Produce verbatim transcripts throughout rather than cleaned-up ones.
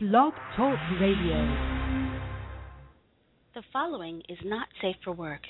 Blog Talk Radio. The following is not safe for work.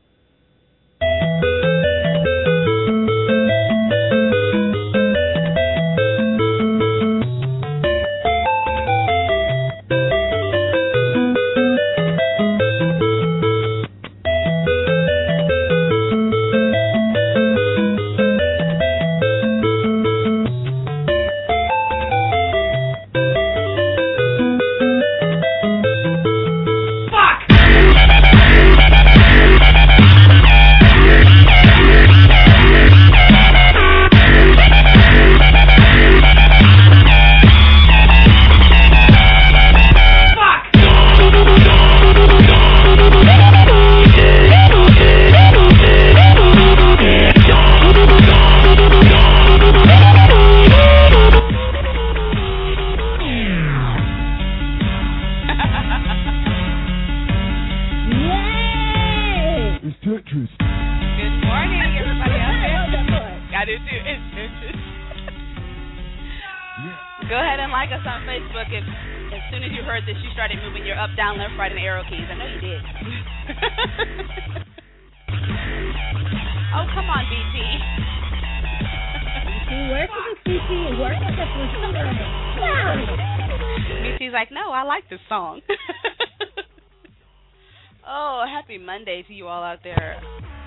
Monday to you all out there.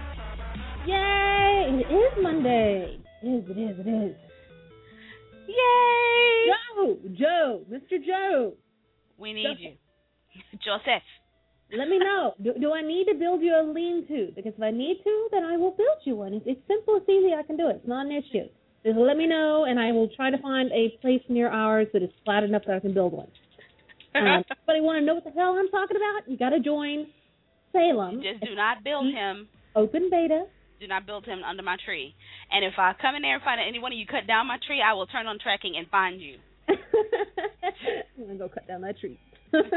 Yay! It is Monday. It is, it is, it is. Yay! Joe! Joe! Mister Joe! We need Joseph. you. Joseph. Let me know. Do, do I need to build you a lean-to? Because if I need to, then I will build you one. It's, it's simple, it's easy, I can do it. It's not an issue. Just let me know, and I will try to find a place near ours that is flat enough that I can build one. Um, anybody want to know what the hell I'm talking about? You got to join Salem. Just do not build him. Open beta. Do not build him under my tree. And if I come in there and find any one of you cut down my tree, I will turn on tracking and find you. I'm going to go cut down that tree. Ginger,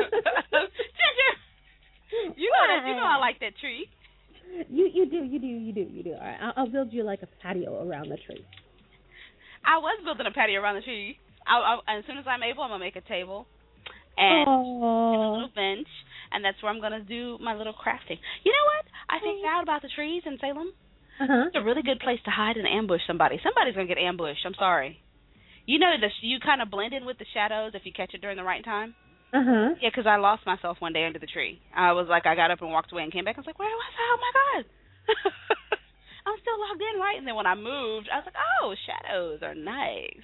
you know that, you know I like that tree. You you do, you do, you do, you do. All right, I'll, I'll build you like a patio around the tree. I was building a patio around the tree. I'll, I'll, as soon as I'm able, I'm going to make a table and, and a little bench. And that's where I'm going to do my little crafting. You know what? I think out about the trees in Salem. Uh-huh. It's a really good place to hide and ambush somebody. Somebody's going to get ambushed. I'm sorry. You know, the, you kind of blend in with the shadows if you catch it during the right time. Uh-huh. Yeah, because I lost myself one day under the tree. I was like, I got up and walked away and came back. I was like, where was I? Oh, my God. I'm still logged in, right? And then when I moved, I was like, oh, shadows are nice.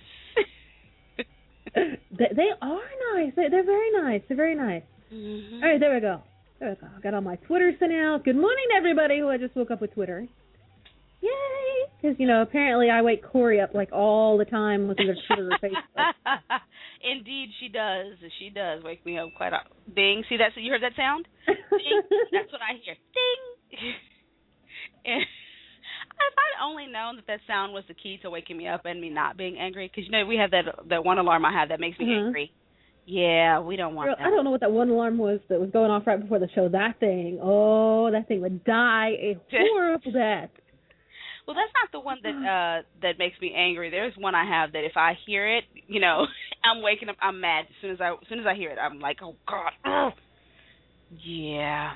they, they are nice. They, they're very nice. They're very nice. Mm-hmm. All right, there we go. There we go. I got all my Twitter sent out. Good morning to everybody who I just woke up with Twitter. Yay! Because, you know, apparently I wake Corey up like all the time with either Twitter or Facebook. Indeed, she does. She does wake me up quite a ding. See that? So you heard that sound? Ding. That's what I hear. Ding. And if I'd only known that that sound was the key to waking me up and me not being angry, because, you know, we have that that one alarm I have that makes me mm-hmm. angry. Yeah, we don't want Girl, that. I don't know what that one alarm was that was going off right before the show. That thing, oh, that thing would die a horrible death. Well, that's not the one that uh, that makes me angry. There's one I have that if I hear it, you know, I'm waking up, I'm mad as soon as I as soon as I hear it. I'm like, oh God, oh. Yeah.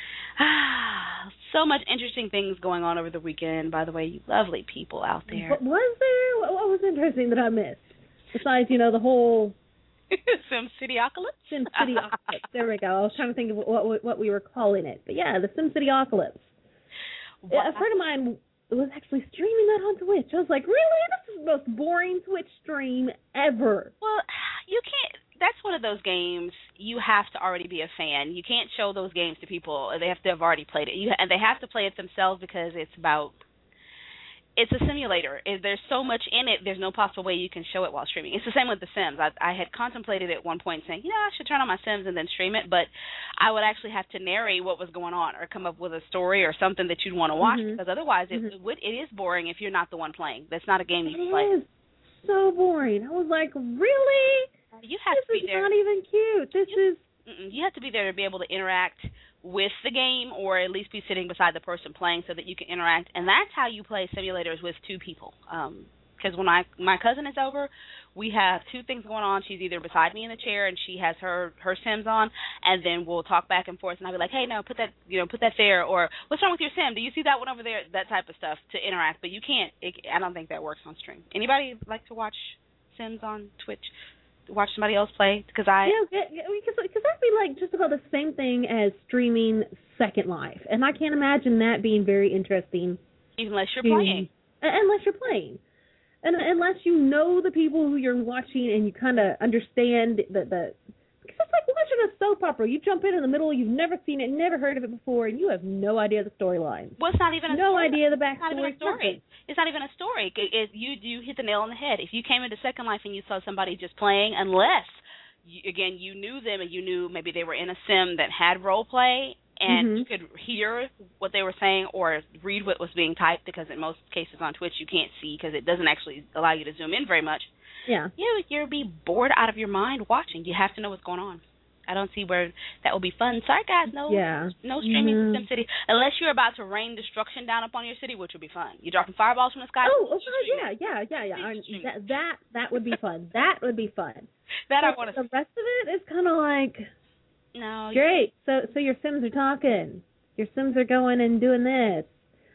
So much interesting things going on over the weekend. By the way, you lovely people out there. What was there? What was interesting that I missed? Besides, you know, the whole. Sim City-ocalypse? Sim City-ocalypse. There we go. I was trying to think of what what we were calling it. But yeah, the Sim City-ocalypse. Wow. A friend of mine was actually streaming that on Twitch. I was like, really? This is the most boring Twitch stream ever. Well, you can't. That's one of those games you have to already be a fan. You can't show those games to people. They have to have already played it. You, and they have to play it themselves because it's about... It's a simulator. There's so much in it, there's no possible way you can show it while streaming. It's the same with The Sims. I, I had contemplated at one point saying, you know, I should turn on my Sims and then stream it, but I would actually have to narrate what was going on or come up with a story or something that you'd want to watch, mm-hmm. because otherwise it, mm-hmm. it, would, it is boring if you're not the one playing. That's not a game you can play. It is so boring. I was like, really? You have this to be is there. Not even cute. This you, is... You have to be there to be able to interact with the game, or at least be sitting beside the person playing so that you can interact. And that's how you play simulators with two people. Um, Because when I, my cousin is over, we have two things going on. She's either beside me in the chair and she has her, her Sims on, and then we'll talk back and forth, and I'll be like, hey, no, put that, you know, put that there, or what's wrong with your Sim? Do you see that one over there? That type of stuff to interact. But you can't, it, I don't think that works on stream. Anybody like to watch Sims on Twitch? Watch somebody else play? Because I... Yeah, because because that'd be like just about the same thing as streaming Second Life. And I can't imagine that being very interesting. Unless you're to, playing. Unless you're playing. And unless you know the people who you're watching and you kind of understand the, the... Because it's like watching a soap opera. You jump in in the middle, you've never seen it, never heard of it before, and you have no idea the storyline. Well, it's not even a no story. idea the backstory. It's not even a story. It's not even a story. It, it, you, you hit the nail on the head. If you came into Second Life and you saw somebody just playing, unless, you, again, you knew them and you knew maybe they were in a sim that had role play, and mm-hmm. you could hear what they were saying or read what was being typed, because in most cases on Twitch you can't see because it doesn't actually allow you to zoom in very much. Yeah. You, you'll be bored out of your mind watching. You have to know what's going on. I don't see where that will be fun. Sorry, guys, no yeah. no streaming mm-hmm. to SimCity. Unless you're about to rain destruction down upon your city, which would be fun. You're dropping fireballs from the sky. Oh, okay, yeah, yeah, yeah, yeah. I, that, that that would be fun. That would be fun. That but I want to The rest of it is kind of like... No. Great. So so your Sims are talking. Your Sims are going and doing this.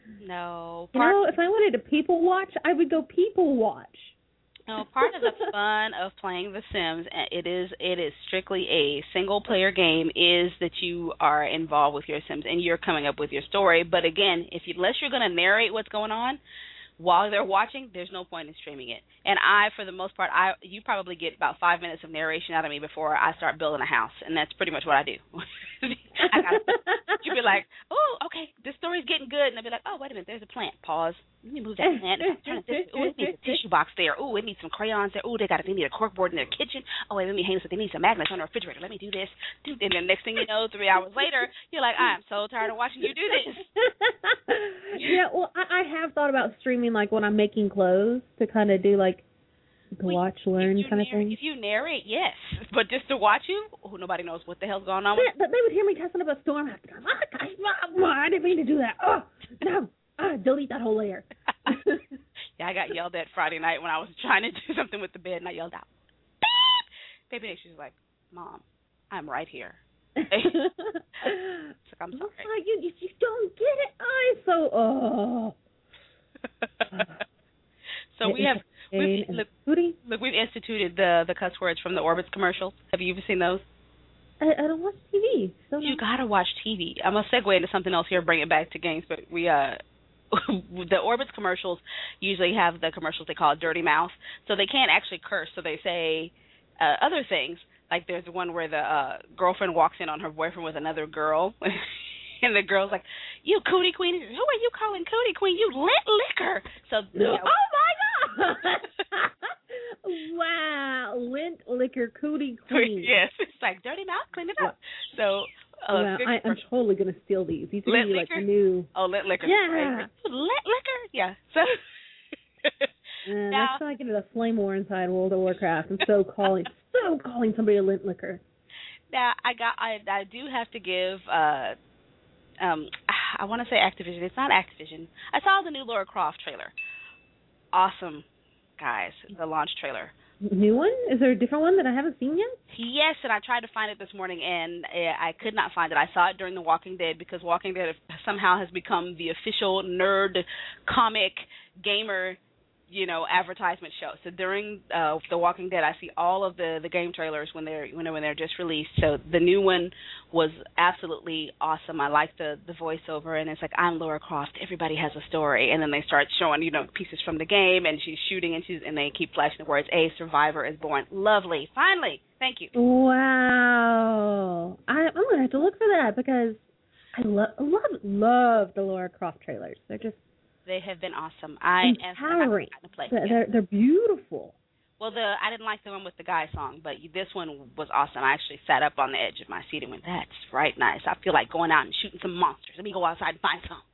No. You know, if I wanted to people watch, I would go people watch. No, part of the fun of playing The Sims, it is it is strictly a single player game, is that you are involved with your Sims and you're coming up with your story. But again, if you, unless you're going to narrate what's going on while they're watching, there's no point in streaming it. And I, for the most part, I you probably get about five minutes of narration out of me before I start building a house, and that's pretty much what I do. I gotta, you'd be like, oh, okay, this story's getting good, and I'd be like, oh, wait a minute, there's a plant. Pause. Let me move that plant. Turn it this. Oh, it needs a tissue box there. Oh, it needs some crayons there. Oh, they got they need a corkboard in their kitchen. Oh, wait, let me hang this. They need some magnets on the refrigerator. Let me do this. And then next thing you know, three hours later, you're like, I'm so tired of watching you do this. Yeah, well, I, I have thought about streaming, like when I'm making clothes, to kind of do like the well, watch, learn kind of thing. If you narrate, yes, but just to watch you, oh, nobody knows what the hell's going on. Yeah, but they would hear me testing up a storm. I'd be like, oh, gosh, oh, I didn't mean to do that. Oh, no, ah, delete that whole layer. Yeah, I got yelled at Friday night when I was trying to do something with the bed, and I yelled out, beep! Baby, she's like, Mom, I'm right here. It's like, I'm sorry. Oh, you, you, you don't get it. I'm so, oh. So we have, we've, look, look, we've instituted the, the cuss words from the Orbitz commercials. Have you ever seen those? I, I don't watch T V. So you got to watch T V. I'm going to segue into something else here, bring it back to games, but we, uh, the Orbitz commercials usually have the commercials they call Dirty Mouth, so they can't actually curse, so they say uh, other things. Like there's the one where the uh, girlfriend walks in on her boyfriend with another girl, and the girl's like, "You cootie queen, who are you calling cootie queen? You lint liquor." So, you know, oh my god! Wow, lint liquor cootie queen. Yes, it's like dirty mouth, clean it up. So. Uh, wow, I, I'm totally going to steal these. These are lint like liquor? new. Oh, lint liquor. Yeah. Right. Lint liquor? Yeah. So. uh, now, that's how I get into the flame war inside World of Warcraft. I'm so calling, so calling somebody a lint liquor. Now, I got, I, I do have to give, uh, um, I want to say Activision. It's not Activision. I saw the new Lara Croft trailer. Awesome, guys, the launch trailer. New one? Is there a different one that I haven't seen yet? Yes, and I tried to find it this morning, and I could not find it. I saw it during The Walking Dead because Walking Dead somehow has become the official nerd comic gamer, you know, advertisement show. So during uh, The Walking Dead, I see all of the, the game trailers when they're when, when they're just released. So the new one was absolutely awesome. I like the, the voiceover, and it's like, I'm Lara Croft. Everybody has a story, and then they start showing, you know, pieces from the game, and she's shooting, and she's and they keep flashing the words, "A survivor is born." Lovely. Finally. Thank you. Wow. I, I'm gonna have to look for that because I love love love the Lara Croft trailers. They're just They have been awesome. I empowering. To play. They're, Yeah. they're they're beautiful. Well, the I didn't like the one with the guy song, but this one was awesome. I actually sat up on the edge of my seat and went, "That's right, nice. I feel like going out and shooting some monsters. Let me go outside and find some."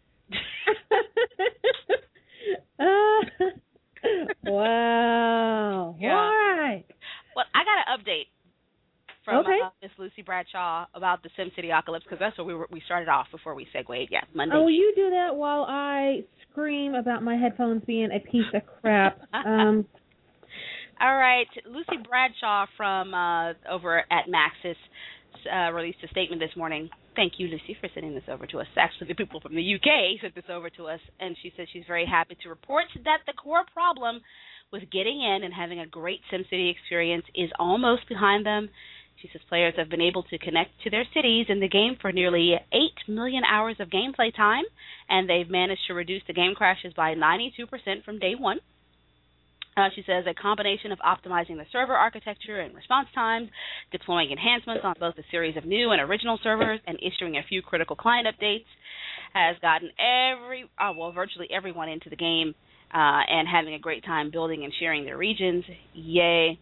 uh, wow. Yeah. All right. Well, I got an update from Okay. uh, Miss Lucy Bradshaw about the SimCity Apocalypse, because that's where we were, we started off before we segued. Yeah, Monday. Oh, you do that while I scream about my headphones being a piece of crap. Um, All right, Lucy Bradshaw from uh, over at Maxis uh, released a statement this morning. Thank you, Lucy, for sending this over to us. Actually, the people from the U K sent this over to us, and she says she's very happy to report that the core problem with getting in and having a great SimCity experience is almost behind them. She says players have been able to connect to their cities in the game for nearly eight million hours of gameplay time, and they've managed to reduce the game crashes by ninety-two percent from day one. Uh, she says a combination of optimizing the server architecture and response times, deploying enhancements on both a series of new and original servers, and issuing a few critical client updates has gotten every, uh, well, virtually everyone into the game uh, and having a great time building and sharing their regions. Yay.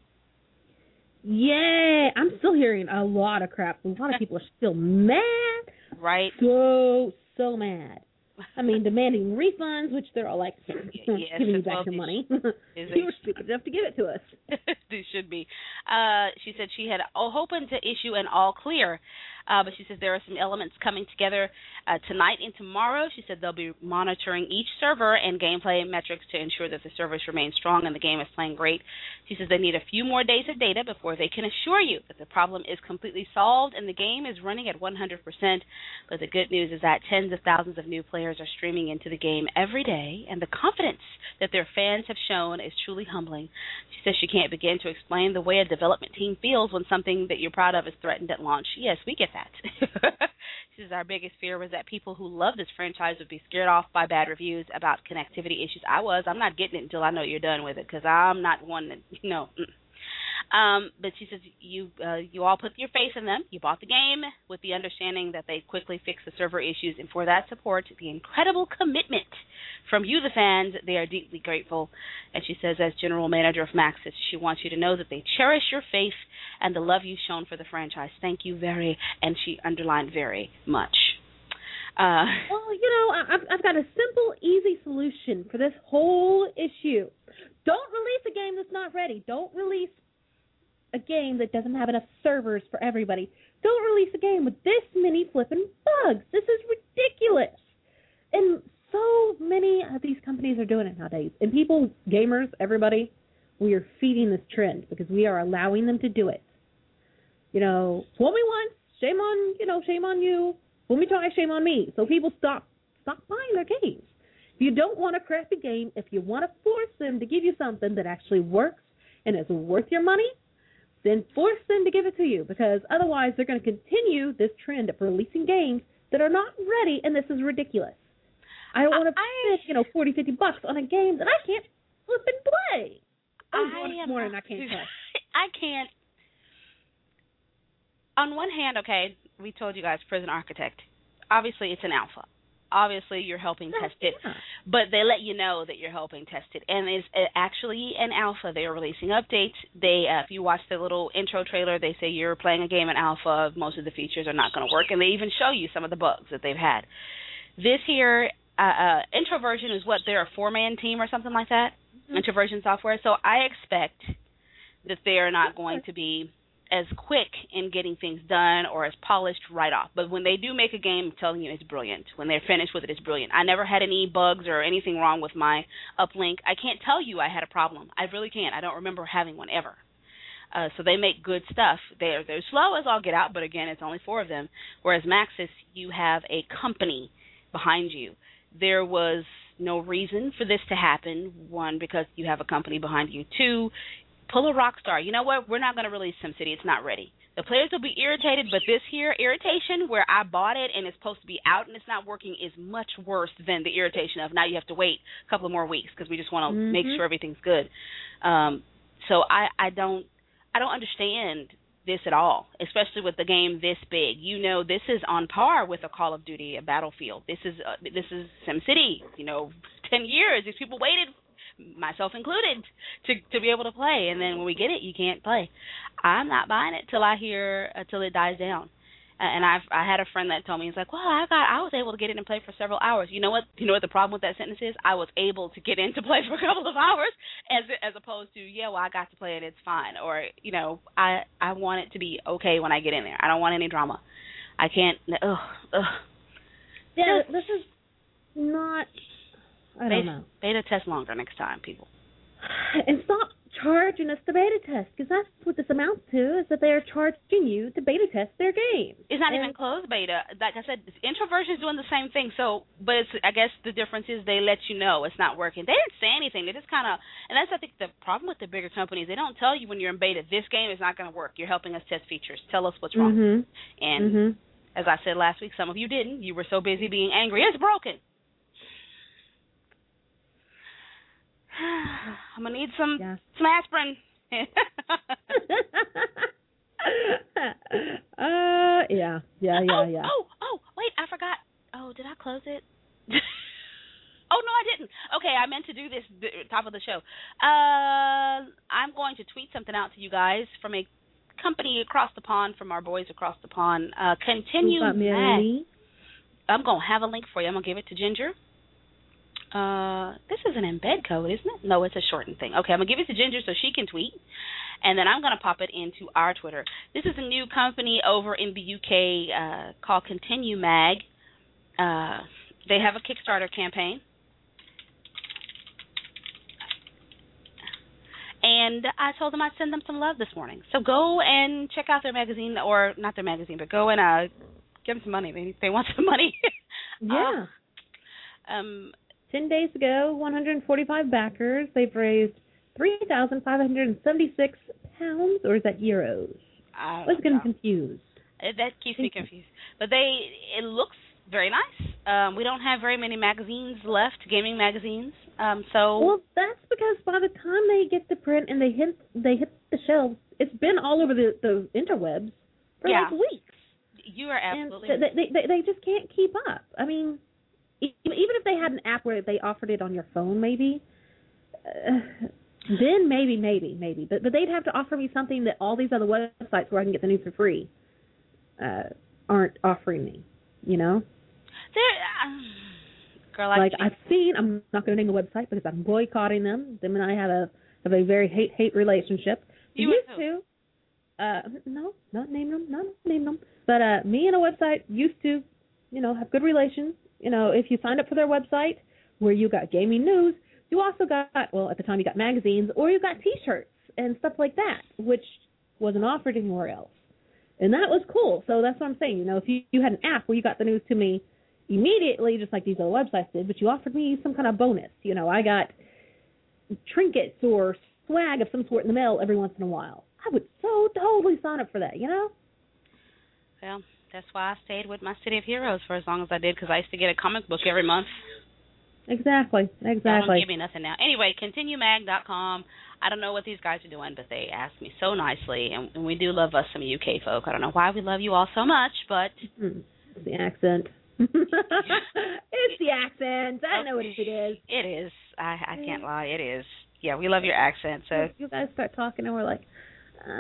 Yay! I'm still hearing a lot of crap. A lot of people are still mad. Right. So, so mad. I mean, demanding refunds, which they're all like, yes, giving you back well, your money. Is You were stupid enough to give it to us. They should be. Uh, she said she had oh, hoping to issue an all clear, uh, but she says there are some elements coming together uh, tonight and tomorrow. She said they'll be monitoring each server and gameplay metrics to ensure that the servers remain strong and the game is playing great. She says they need a few more days of data before they can assure you that the problem is completely solved and the game is running at one hundred percent. But the good news is that tens of thousands of new players are streaming into the game every day, and the confidence that their fans have shown is truly humbling. She says she can't begin to explain the way a development team feels when something that you're proud of is threatened at launch. Yes, we get that. She says our biggest fear was that people who love this franchise would be scared off by bad reviews about connectivity issues. I was. I'm not getting it until I know you're done with it, because I'm not one that, you know. Mm. Um, but she says you uh, you all put your faith in them. You bought the game with the understanding that they quickly fix the server issues, and for that support, the incredible commitment from you, the fans, they are deeply grateful. And she says, as general manager of Maxis, she wants you to know that they cherish your faith and the love you've shown for the franchise. Thank you very, and she underlined very much. Uh, well, you know, I've, I've got a simple, easy solution for this whole issue. Don't release a game that's not ready. Don't release a game that doesn't have enough servers for everybody. Don't release a game with this many flipping bugs. This is ridiculous. And so many of these companies are doing it nowadays. And people, gamers, everybody, we are feeding this trend because we are allowing them to do it. You know, fool me once, shame on, you know, shame on you. Fool me twice, shame on me. So people stop, stop buying their games. If you don't want a crappy game, if you want to force them to give you something that actually works and is worth your money, then force them to give it to you, because otherwise they're going to continue this trend of releasing games that are not ready, and this is ridiculous. I don't want to spend, you know, forty, fifty bucks on a game that I can't flip and play. Oh, I this am morning I can't play. I can't. On one hand, okay, we told you guys, Prison Architect. Obviously, it's an alpha. Obviously, you're helping Oh, test it, yeah. but they let you know that you're helping test it. And it's uh, actually an alpha. They are releasing updates. They, uh, if you watch the little intro trailer, they say you're playing a game in alpha. Most of the features are not going to work, and they even show you some of the bugs that they've had. This here, uh, uh, Introversion is what, they're a four-man team or something like that, mm-hmm. Introversion software. So I expect that they are not going to be as quick in getting things done or as polished right off. But when they do make a game, I'm telling you, it's brilliant. When they're finished with it, it's brilliant. I never had any bugs or anything wrong with my uplink. I can't tell you I had a problem. I really can't. I don't remember having one ever. Uh, so they make good stuff. They're, they're slow as all get out, but again, it's only four of them. Whereas Maxis, you have a company behind you. There was no reason for this to happen. One, because you have a company behind you. Two, pull a Rockstar. You know what? We're not going to release SimCity. It's not ready. The players will be irritated, but this here irritation where I bought it and it's supposed to be out and it's not working is much worse than the irritation of now you have to wait a couple of more weeks because we just want to mm-hmm. make sure everything's good. Um, so I, I don't I don't understand this at all, especially with the game this big. You know, this is on par with a Call of Duty, a Battlefield. This is uh, this is SimCity. You know, ten years. These people waited, myself included, to to be able to play, and then when we get it, you can't play. I'm not buying it till I hear uh, till it dies down, And I've I had a friend that told me, he's like, well, I got I was able to get in and play for several hours. You know what? You know what the problem with that sentence is? I was able to get in to play for a couple of hours, as as opposed to, yeah, well, I got to play it, it's fine. Or, you know, I I want it to be okay when I get in there. I don't want any drama. I can't. Ugh, ugh. Yeah, this is not. I don't beta, know. Beta test longer next time, people. And stop charging us to beta test, because that's what this amounts to, is that they are charging you to beta test their games. It's not and even closed beta. Like I said, Introversion is doing the same thing. So, but it's, I guess the difference is they let you know it's not working. They didn't say anything. They just kind of, and that's I think the problem with the bigger companies. They don't tell you when you're in beta, this game is not going to work. You're helping us test features. Tell us what's wrong. Mm-hmm. And mm-hmm. as I said last week, some of you didn't. You were so busy being angry. It's broken. I'm gonna need some yeah. some aspirin. uh, yeah, yeah, yeah, oh, yeah. Oh, oh, wait, I forgot. Oh, did I close it? Oh, no, I didn't. Okay, I meant to do this d- top of the show. Uh, I'm going to tweet something out to you guys from a company across the pond, from our boys across the pond. Uh, continue. Me I'm going to have a link for you. I'm going to give it to Ginger. Uh, this is an embed code, isn't it? No, it's a shortened thing. Okay, I'm going to give it to Ginger so she can tweet, and then I'm going to pop it into our Twitter. This is a new company over in the U K uh, called Continue Mag. Uh, they have a Kickstarter campaign. And I told them I'd send them some love this morning. So go and check out their magazine, or not their magazine, but go and uh, give them some money. They, they want some money. Yeah. uh, um. Ten days ago, one hundred forty-five backers. They've raised three thousand five hundred seventy-six pounds, or is that euros? I was getting confused. That keeps me confused. But they, it looks very nice. Um, we don't have very many magazines left, gaming magazines. Um, so well, that's because by the time they get to print and they hit they hit the shelves, it's been all over the, the interwebs for yeah. like weeks. You are absolutely. And they, they they they just can't keep up. I mean, even if they had an app where they offered it on your phone, maybe, uh, then maybe, maybe, maybe. But but they'd have to offer me something that all these other websites where I can get the news for free uh, aren't offering me. You know. There, uh, girl, I like I've seen, I'm not going to name the website because I'm boycotting them. Them and I have a have a very hate hate relationship. You used to, uh, no, not name them, not name them. But uh, me and a website used to, you know, have good relations. You know, if you signed up for their website where you got gaming news, you also got, well, at the time you got magazines, or you got T-shirts and stuff like that, which wasn't offered anywhere else. And that was cool. So that's what I'm saying. You know, if you, you had an app where you got the news to me immediately, just like these other websites did, but you offered me some kind of bonus. You know, I got trinkets or swag of some sort in the mail every once in a while. I would so totally sign up for that, you know? Well, that's why I stayed with my City of Heroes for as long as I did, because I used to get a comic book every month. Exactly, exactly. They don't give me nothing now. Anyway, continue mag dot com. I don't know what these guys are doing, but they asked me so nicely, and, and we do love us some U K folk. I don't know why we love you all so much, but... Mm, it's the accent. It's the accent. I know what it is. It is. I, I can't lie. It is. Yeah, we love your accent. So you guys start talking, and we're like, uh.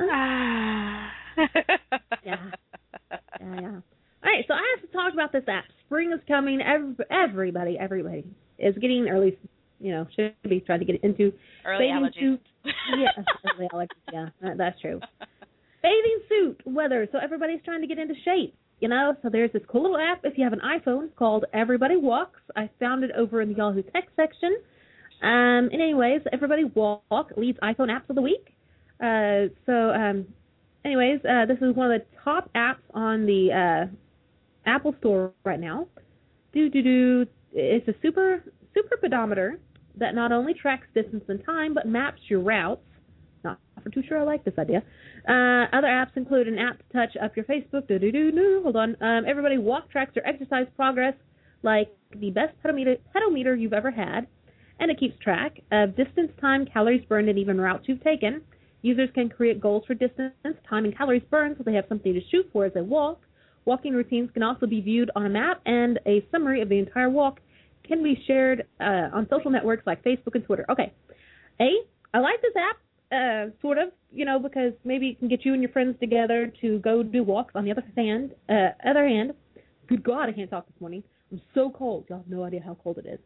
yeah, yeah, yeah. All right, so I have to talk about this app. Spring is coming. Every, everybody, everybody is getting, or at least, you know, should be trying to get into early bathing allergies. suit. Yeah, early allergies. Yeah, that, that's true. Bathing suit weather. So everybody's trying to get into shape. You know, so there's this cool little app if you have an iPhone called Everybody Walks. I found it over in the Yahoo Tech section. Um, and anyways, Everybody Walk leads iPhone apps of the week. Uh, so, um, anyways, uh, this is one of the top apps on the uh, Apple Store right now. Do do do. It's a super super pedometer that not only tracks distance and time, but maps your routes. Not for too sure I like this idea. Uh, other apps include an app to touch up your Facebook. Do do do do. Hold on. Um, Everybody Walk tracks your exercise progress, like the best pedometer, pedometer you've ever had, and it keeps track of distance, time, calories burned, and even routes you've taken. Users can create goals for distance, time, and calories burned, so they have something to shoot for as they walk. Walking routines can also be viewed on a map, and a summary of the entire walk can be shared uh, on social networks like Facebook and Twitter. Okay. A, I like this app. uh, sort of, you know, because maybe it can get you and your friends together to go do walks. On the other hand, uh, other hand, good God, I can't talk this morning. I'm so cold. Y'all have no idea how cold it is.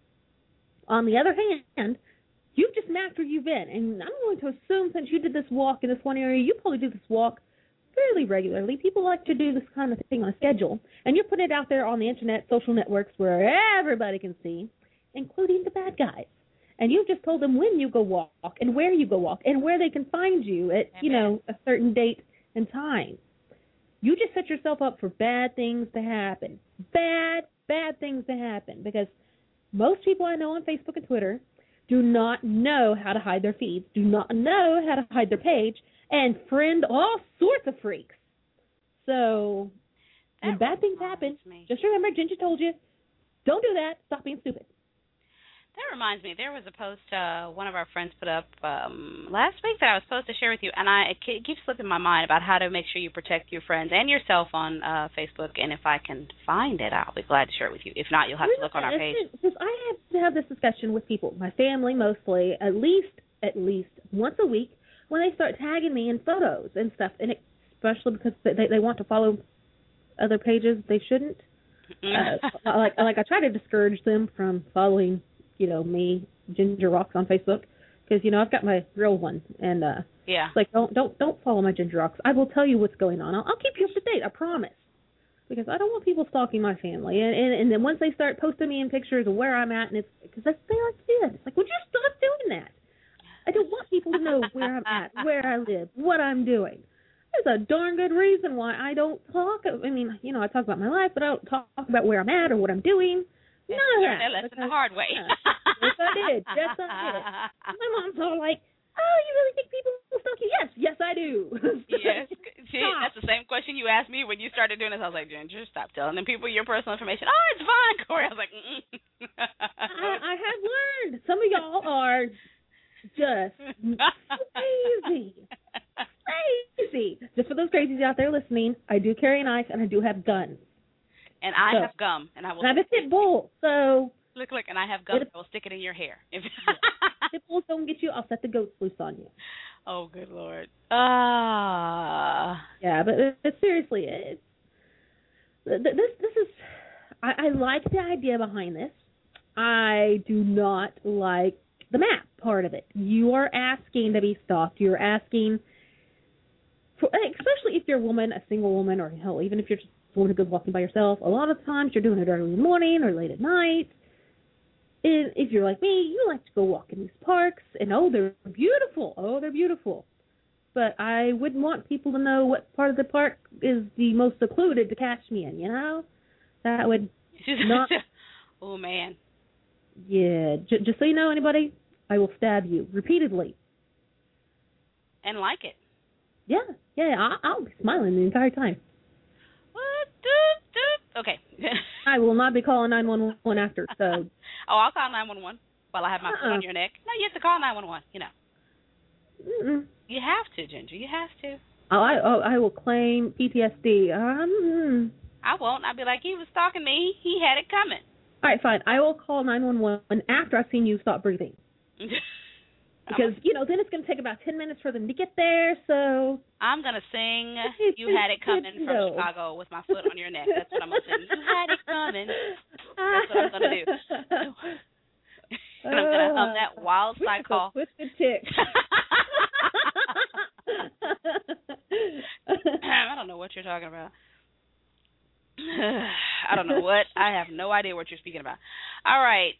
On the other hand, you've just mapped where you've been, and I'm going to assume since you did this walk in this one area, you probably do this walk fairly regularly. People like to do this kind of thing on a schedule, and you're putting it out there on the internet, social networks, where everybody can see, including the bad guys. And you've just told them when you go walk and where you go walk and where they can find you at, you know, a certain date and time. You just set yourself up for bad things to happen. Bad, bad things to happen, because most people I know on Facebook and Twitter do not know how to hide their feeds, do not know how to hide their page, and friend all sorts of freaks. So that when bad things happen, me. just remember, Ginger told you, don't do that. Stop being stupid. That reminds me, there was a post uh, one of our friends put up um, last week that I was supposed to share with you, and I it keeps slipping my mind about how to make sure you protect your friends and yourself on uh, Facebook. And if I can find it, I'll be glad to share it with you. If not, you'll have to look on our page. Because I have to have this discussion with people, my family mostly, at least at least once a week, when they start tagging me in photos and stuff, and it, especially because they they want to follow other pages they shouldn't. uh, like like I try to discourage them from following, you know, me, Ginger Rocks, on Facebook, because, you know, I've got my real one, and uh, yeah, it's like, don't don't don't follow my Ginger Rocks. I will tell you what's going on. I'll, I'll keep you up to date, I promise, because I don't want people stalking my family. And, and and then once they start posting me in pictures of where I'm at, and it's because they like to do that. It's like, would you stop doing that? I don't want people to know where I'm at, where I live, what I'm doing. There's a darn good reason why I don't talk. I mean, you know, I talk about my life, but I don't talk about where I'm at or what I'm doing. None of that. That lesson the hard way. Yeah. Yes, I did. Yes, I did. My mom's all like, oh, you really think people will stalk you? Yes, yes, I do. Yes. See, that's the same question you asked me when you started doing this. I was like, Ginger, stop telling them people your personal information. Oh, it's fine, Corey. I was like, mm-mm. I, I have learned. Some of y'all are just crazy. Crazy. Just for those crazies out there listening, I do carry a knife and I do have guns. And I so, have gum, and I will. And I have a pit bull, so. Look, look, and I have gum. I will stick it in your hair. Pit bulls don't get you. I'll set the goats loose on you. Oh, good Lord. Ah. Uh, yeah, but it, it, seriously, it's this. This is. I, I like the idea behind this. I do not like the map part of it. You are asking to be stalked. You're asking, for, especially if you're a woman, a single woman, or hell, even if you're just going to go walking by yourself. A lot of times you're doing it early in the morning or late at night. And if you're like me, you like to go walk in these parks, and oh, they're beautiful. Oh, they're beautiful. But I wouldn't want people to know what part of the park is the most secluded to catch me in, you know? That would not... Oh, man. Yeah, j- just so you know, anybody, I will stab you repeatedly. And like it. Yeah, yeah, I- I'll be smiling the entire time. Okay. I will not be calling nine one one after, so. Oh, I'll call nine one one while I have my uh-uh. foot on your neck. No, you have to call nine one one, you know. Mm-mm. You have to, Ginger. You have to. Oh, I, oh, I will claim P T S D. Um, I won't. I'll be like, he was stalking me. He had it coming. All right, fine. I will call nine one one after I've seen you stop breathing. Because, you know, then it's going to take about ten minutes for them to get there, so... I'm going to sing You Had It Coming from no. Chicago with my foot on your neck. That's what I'm going to sing. You had it coming. That's what I'm going to do. And I'm going to hum that wild side call. Twisted tick. I don't know what you're talking about. I don't know what. I have no idea what you're speaking about. All right.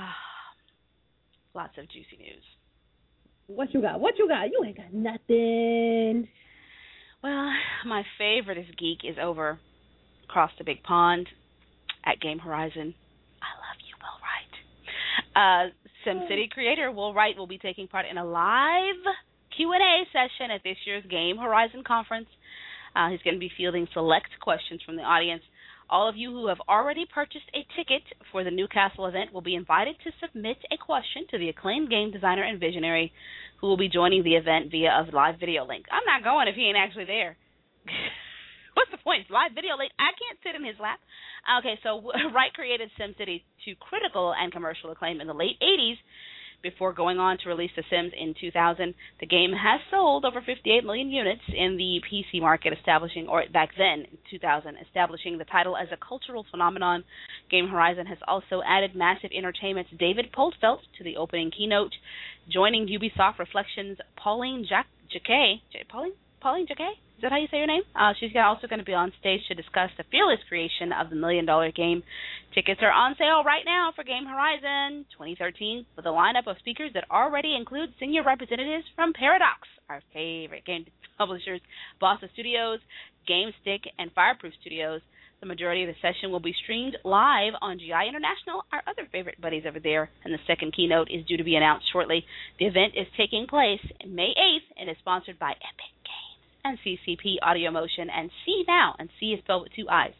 Lots of juicy news. What you got? What you got? You ain't got nothing. Well, my favorite is geek is over across the big pond at Game Horizon. I love you, Will Wright. Uh, SimCity creator Will Wright will be taking part in a live Q and A session at this year's Game Horizon conference. Uh, he's going to be fielding select questions from the audience. All of you who have already purchased a ticket for the Newcastle event will be invited to submit a question to the acclaimed game designer and visionary who will be joining the event via a live video link. I'm not going if he ain't actually there. What's the point? Live video link? I can't sit in his lap. Okay, so Wright created SimCity to critical and commercial acclaim in the late eighties before going on to release The Sims in two thousand. The game has sold over fifty-eight million units in the P C market, establishing, or back then, in two thousand, establishing the title as a cultural phenomenon. Game Horizon has also added Massive Entertainment's David Poldfelt to the opening keynote, joining Ubisoft Reflections' Pauline Jacquet. Pauline? Pauline Jacquet? Is that how you say your name? Uh, she's also going to be on stage to discuss the fearless creation of the Million Dollar Game. Tickets are on sale right now for Game Horizon twenty thirteen with a lineup of speakers that already includes senior representatives from Paradox, our favorite game publishers, Bossa Studios, GameStick, and Fireproof Studios. The majority of the session will be streamed live on G I International, our other favorite buddies over there, and the second keynote is due to be announced shortly. The event is taking place May eighth and is sponsored by Epic Games and C C P Audio Motion, and C now, and C is spelled with two I's.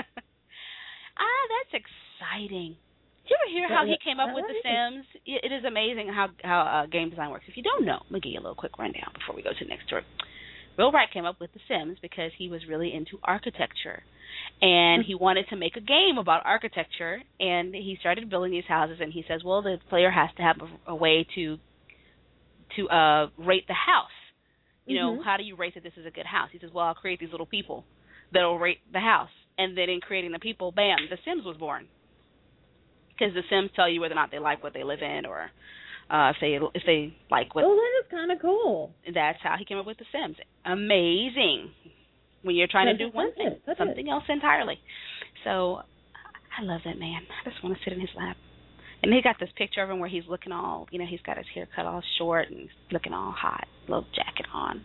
Ah, that's exciting. Did you ever hear how he came up with The Sims? It is amazing how, how uh, game design works. If you don't know, let me give you a little quick rundown before we go to the next story. Will Wright came up with The Sims because he was really into architecture, and he wanted to make a game about architecture, and he started building these houses, and he says, well, the player has to have a, a way to to uh, rate the house. You know, mm-hmm. How do you rate that this is a good house? He says, well, I'll create these little people that will rate the house. And then in creating the people, bam, The Sims was born. Because The Sims tell you whether or not they like what they live in, or uh, if they if they like what. Oh, that is kind of cool. That's how he came up with The Sims. Amazing. When you're trying that's to do one thing, it. something it. else entirely. So I love that man. I just want to sit in his lap. And he got this picture of him where he's looking all, you know, he's got his hair cut all short and looking all hot, little jacket on.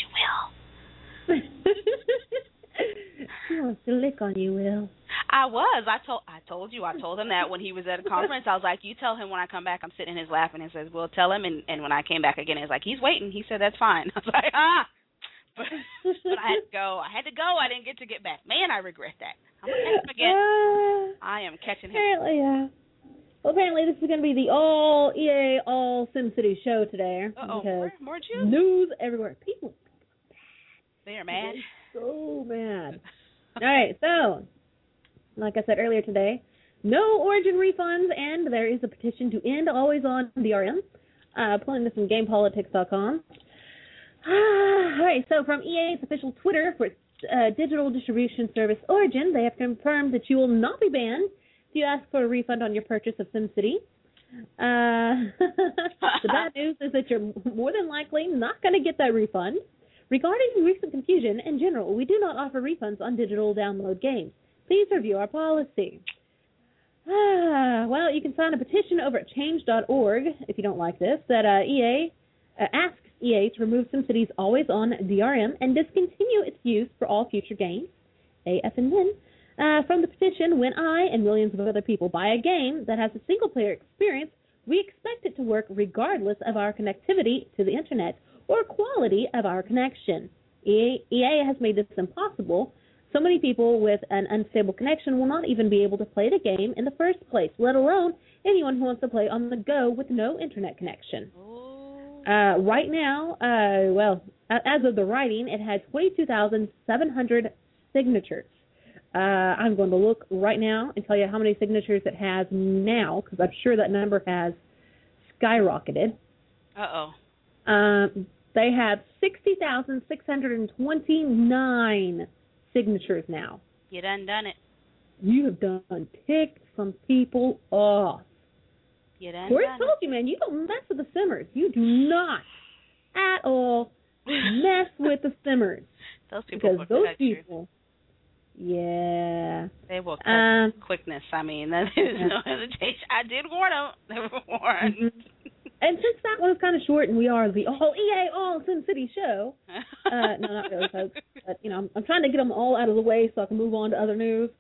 I love you, Will. He wants to lick on you, Will. I was. I told I told you. I told him that when he was at a conference. I was like, you tell him when I come back I'm sitting in his lap. And he says, well, tell him. And, and when I came back again, he was like, he's waiting. He said, that's fine. I was like, ah. But, but I had to go. I had to go. I didn't get to get back. Man, I regret that. I'm going to catch him again. Uh, I am catching him. Apparently, yeah. Well, apparently this is going to be the all E A, all SimCity show today. Uh-oh. More, more juice? News everywhere. People. They are mad. They're so mad. All right, so, like I said earlier today, no Origin refunds, and there is a petition to end always-on D R M. Uh, pulling this from Game Politics dot com. All right, so from E A's official Twitter for its uh, digital distribution service Origin, they have confirmed that you will not be banned if you ask for a refund on your purchase of SimCity. Uh, the bad news is that you're more than likely not going to get that refund. Regarding recent confusion, in general, we do not offer refunds on digital download games. Please review our policy. Ah, well, you can sign a petition over at change dot org, if you don't like this, that uh, E A uh, asks E A to remove SimCity's always-on D R M and discontinue its use for all future games. A, F, and N. Uh, from the petition, when I and millions of other people buy a game that has a single-player experience, we expect it to work regardless of our connectivity to the Internet or quality of our connection. E A, E A has made this impossible. So many people with an unstable connection will not even be able to play the game in the first place, let alone anyone who wants to play on the go with no Internet connection. Uh, right now, uh, well, as of the writing, it had twenty-two thousand seven hundred signatures. Uh, I'm going to look right now and tell you how many signatures it has now, because I'm sure that number has skyrocketed. Uh-oh. Um, they have sixty thousand six hundred twenty-nine signatures now. You done done it. You have done ticked some people off. You done Corey done told it. you, man, you don't mess with the Simmers. You do not at all mess with the Simmers. Those people because those people, you. yeah. They will cut um, quickness. I mean, there's no hesitation. I did warn them. They were warned. Mm-hmm. And since that one was kind of short, and we are the all E A All SimCity show, uh, no, not really, folks. But you know, I'm, I'm trying to get them all out of the way so I can move on to other news.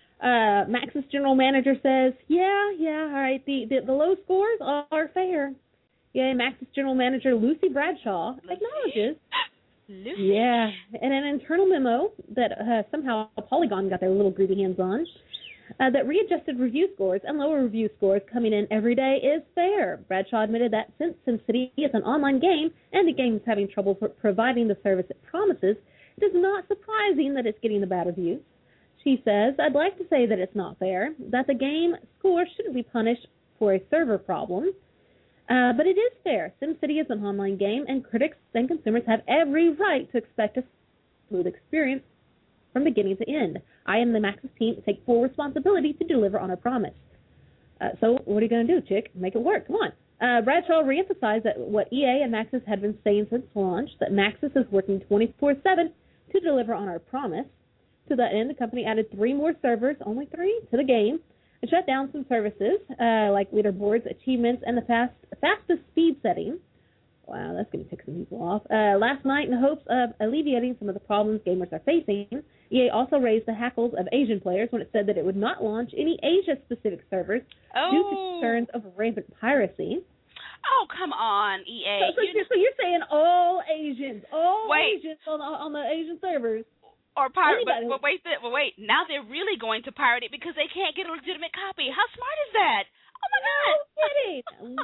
Uh, Maxis general manager says, "Yeah, yeah, all right. The the, the low scores are fair." Yeah, Maxis general manager Lucy Bradshaw Lucy. acknowledges. Lucy. Yeah, in an internal memo that uh, somehow Polygon got their little greedy hands on. Uh, that readjusted review scores and lower review scores coming in every day is fair. Bradshaw admitted that since SimCity is an online game and the game is having trouble for providing the service it promises, it is not surprising that it's getting the bad reviews. She says, "I'd like to say that it's not fair, that the game score shouldn't be punished for a server problem. Uh, but it is fair. SimCity is an online game, and critics and consumers have every right to expect a smooth experience from beginning to end. I and the Maxis team take full responsibility to deliver on our promise. Uh, so what are you going to do, chick? Make it work. Come on. Uh, Bradshaw reemphasized that what E A and Maxis had been saying since launch, that Maxis is working twenty-four seven to deliver on our promise. To that end, the company added three more servers, only three, to the game, and shut down some services uh, like leaderboards, achievements, and the fast fastest speed setting. Wow, that's going to tick some people off. Uh, last night, in the hopes of alleviating some of the problems gamers are facing, E A also raised the hackles of Asian players when it said that it would not launch any Asia-specific servers oh. due to concerns of rampant piracy. Oh, come on, E A. So, so, you're, so you're saying all Asians, all wait. Asians on the, on the Asian servers. Or pirate, but, but wait, but wait, now they're really going to pirate it because they can't get a legitimate copy. How smart is that? Oh, my God. No kidding.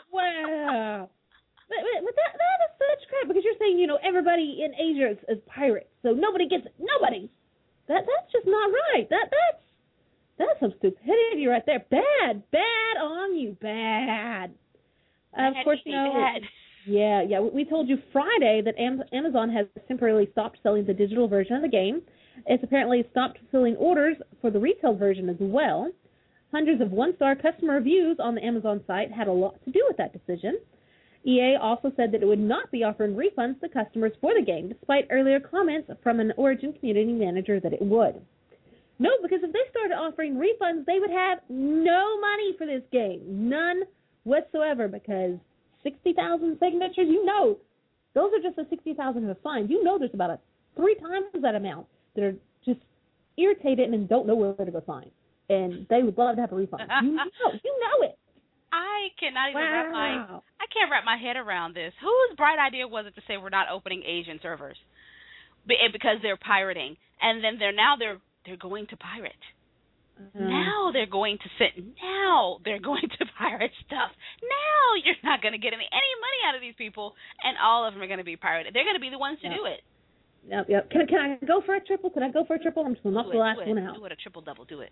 Wow. But, but, but that, that is such crap because you're saying, you know, everybody in Asia is, is pirates, so nobody gets it. Nobody. That That's just not right. That That's that's some stupidity right there. Bad. Bad on you. Bad. Uh, of course, you know. Bad. Yeah, yeah. We told you Friday that Amazon has temporarily stopped selling the digital version of the game. It's apparently stopped fulfilling orders for the retail version as well. Hundreds of one-star customer reviews on the Amazon site had a lot to do with that decision. E A also said that it would not be offering refunds to customers for the game, despite earlier comments from an Origin community manager that it would. No, because if they started offering refunds, they would have no money for this game. None whatsoever, because sixty thousand signatures, you know, those are just the sixty thousand who have signed. You know there's about a three times that amount that are just irritated and don't know where to go sign. And they would love to have a refund. You know, you know it. I cannot even wow. wrap my I can't wrap my head around this. Whose bright idea was it to say we're not opening Asian servers? Because they're pirating. And then they're now they're they're going to pirate. Mm-hmm. Now they're going to sit. Now they're going to pirate stuff. Now you're not going to get any, any money out of these people, and all of them are going to be pirated. They're going to be the ones to yep. do it. Yep, yep. Can, can I go for a triple? Can I go for a triple? I'm just going to knock the last one out. Do it, a triple-double. Do it.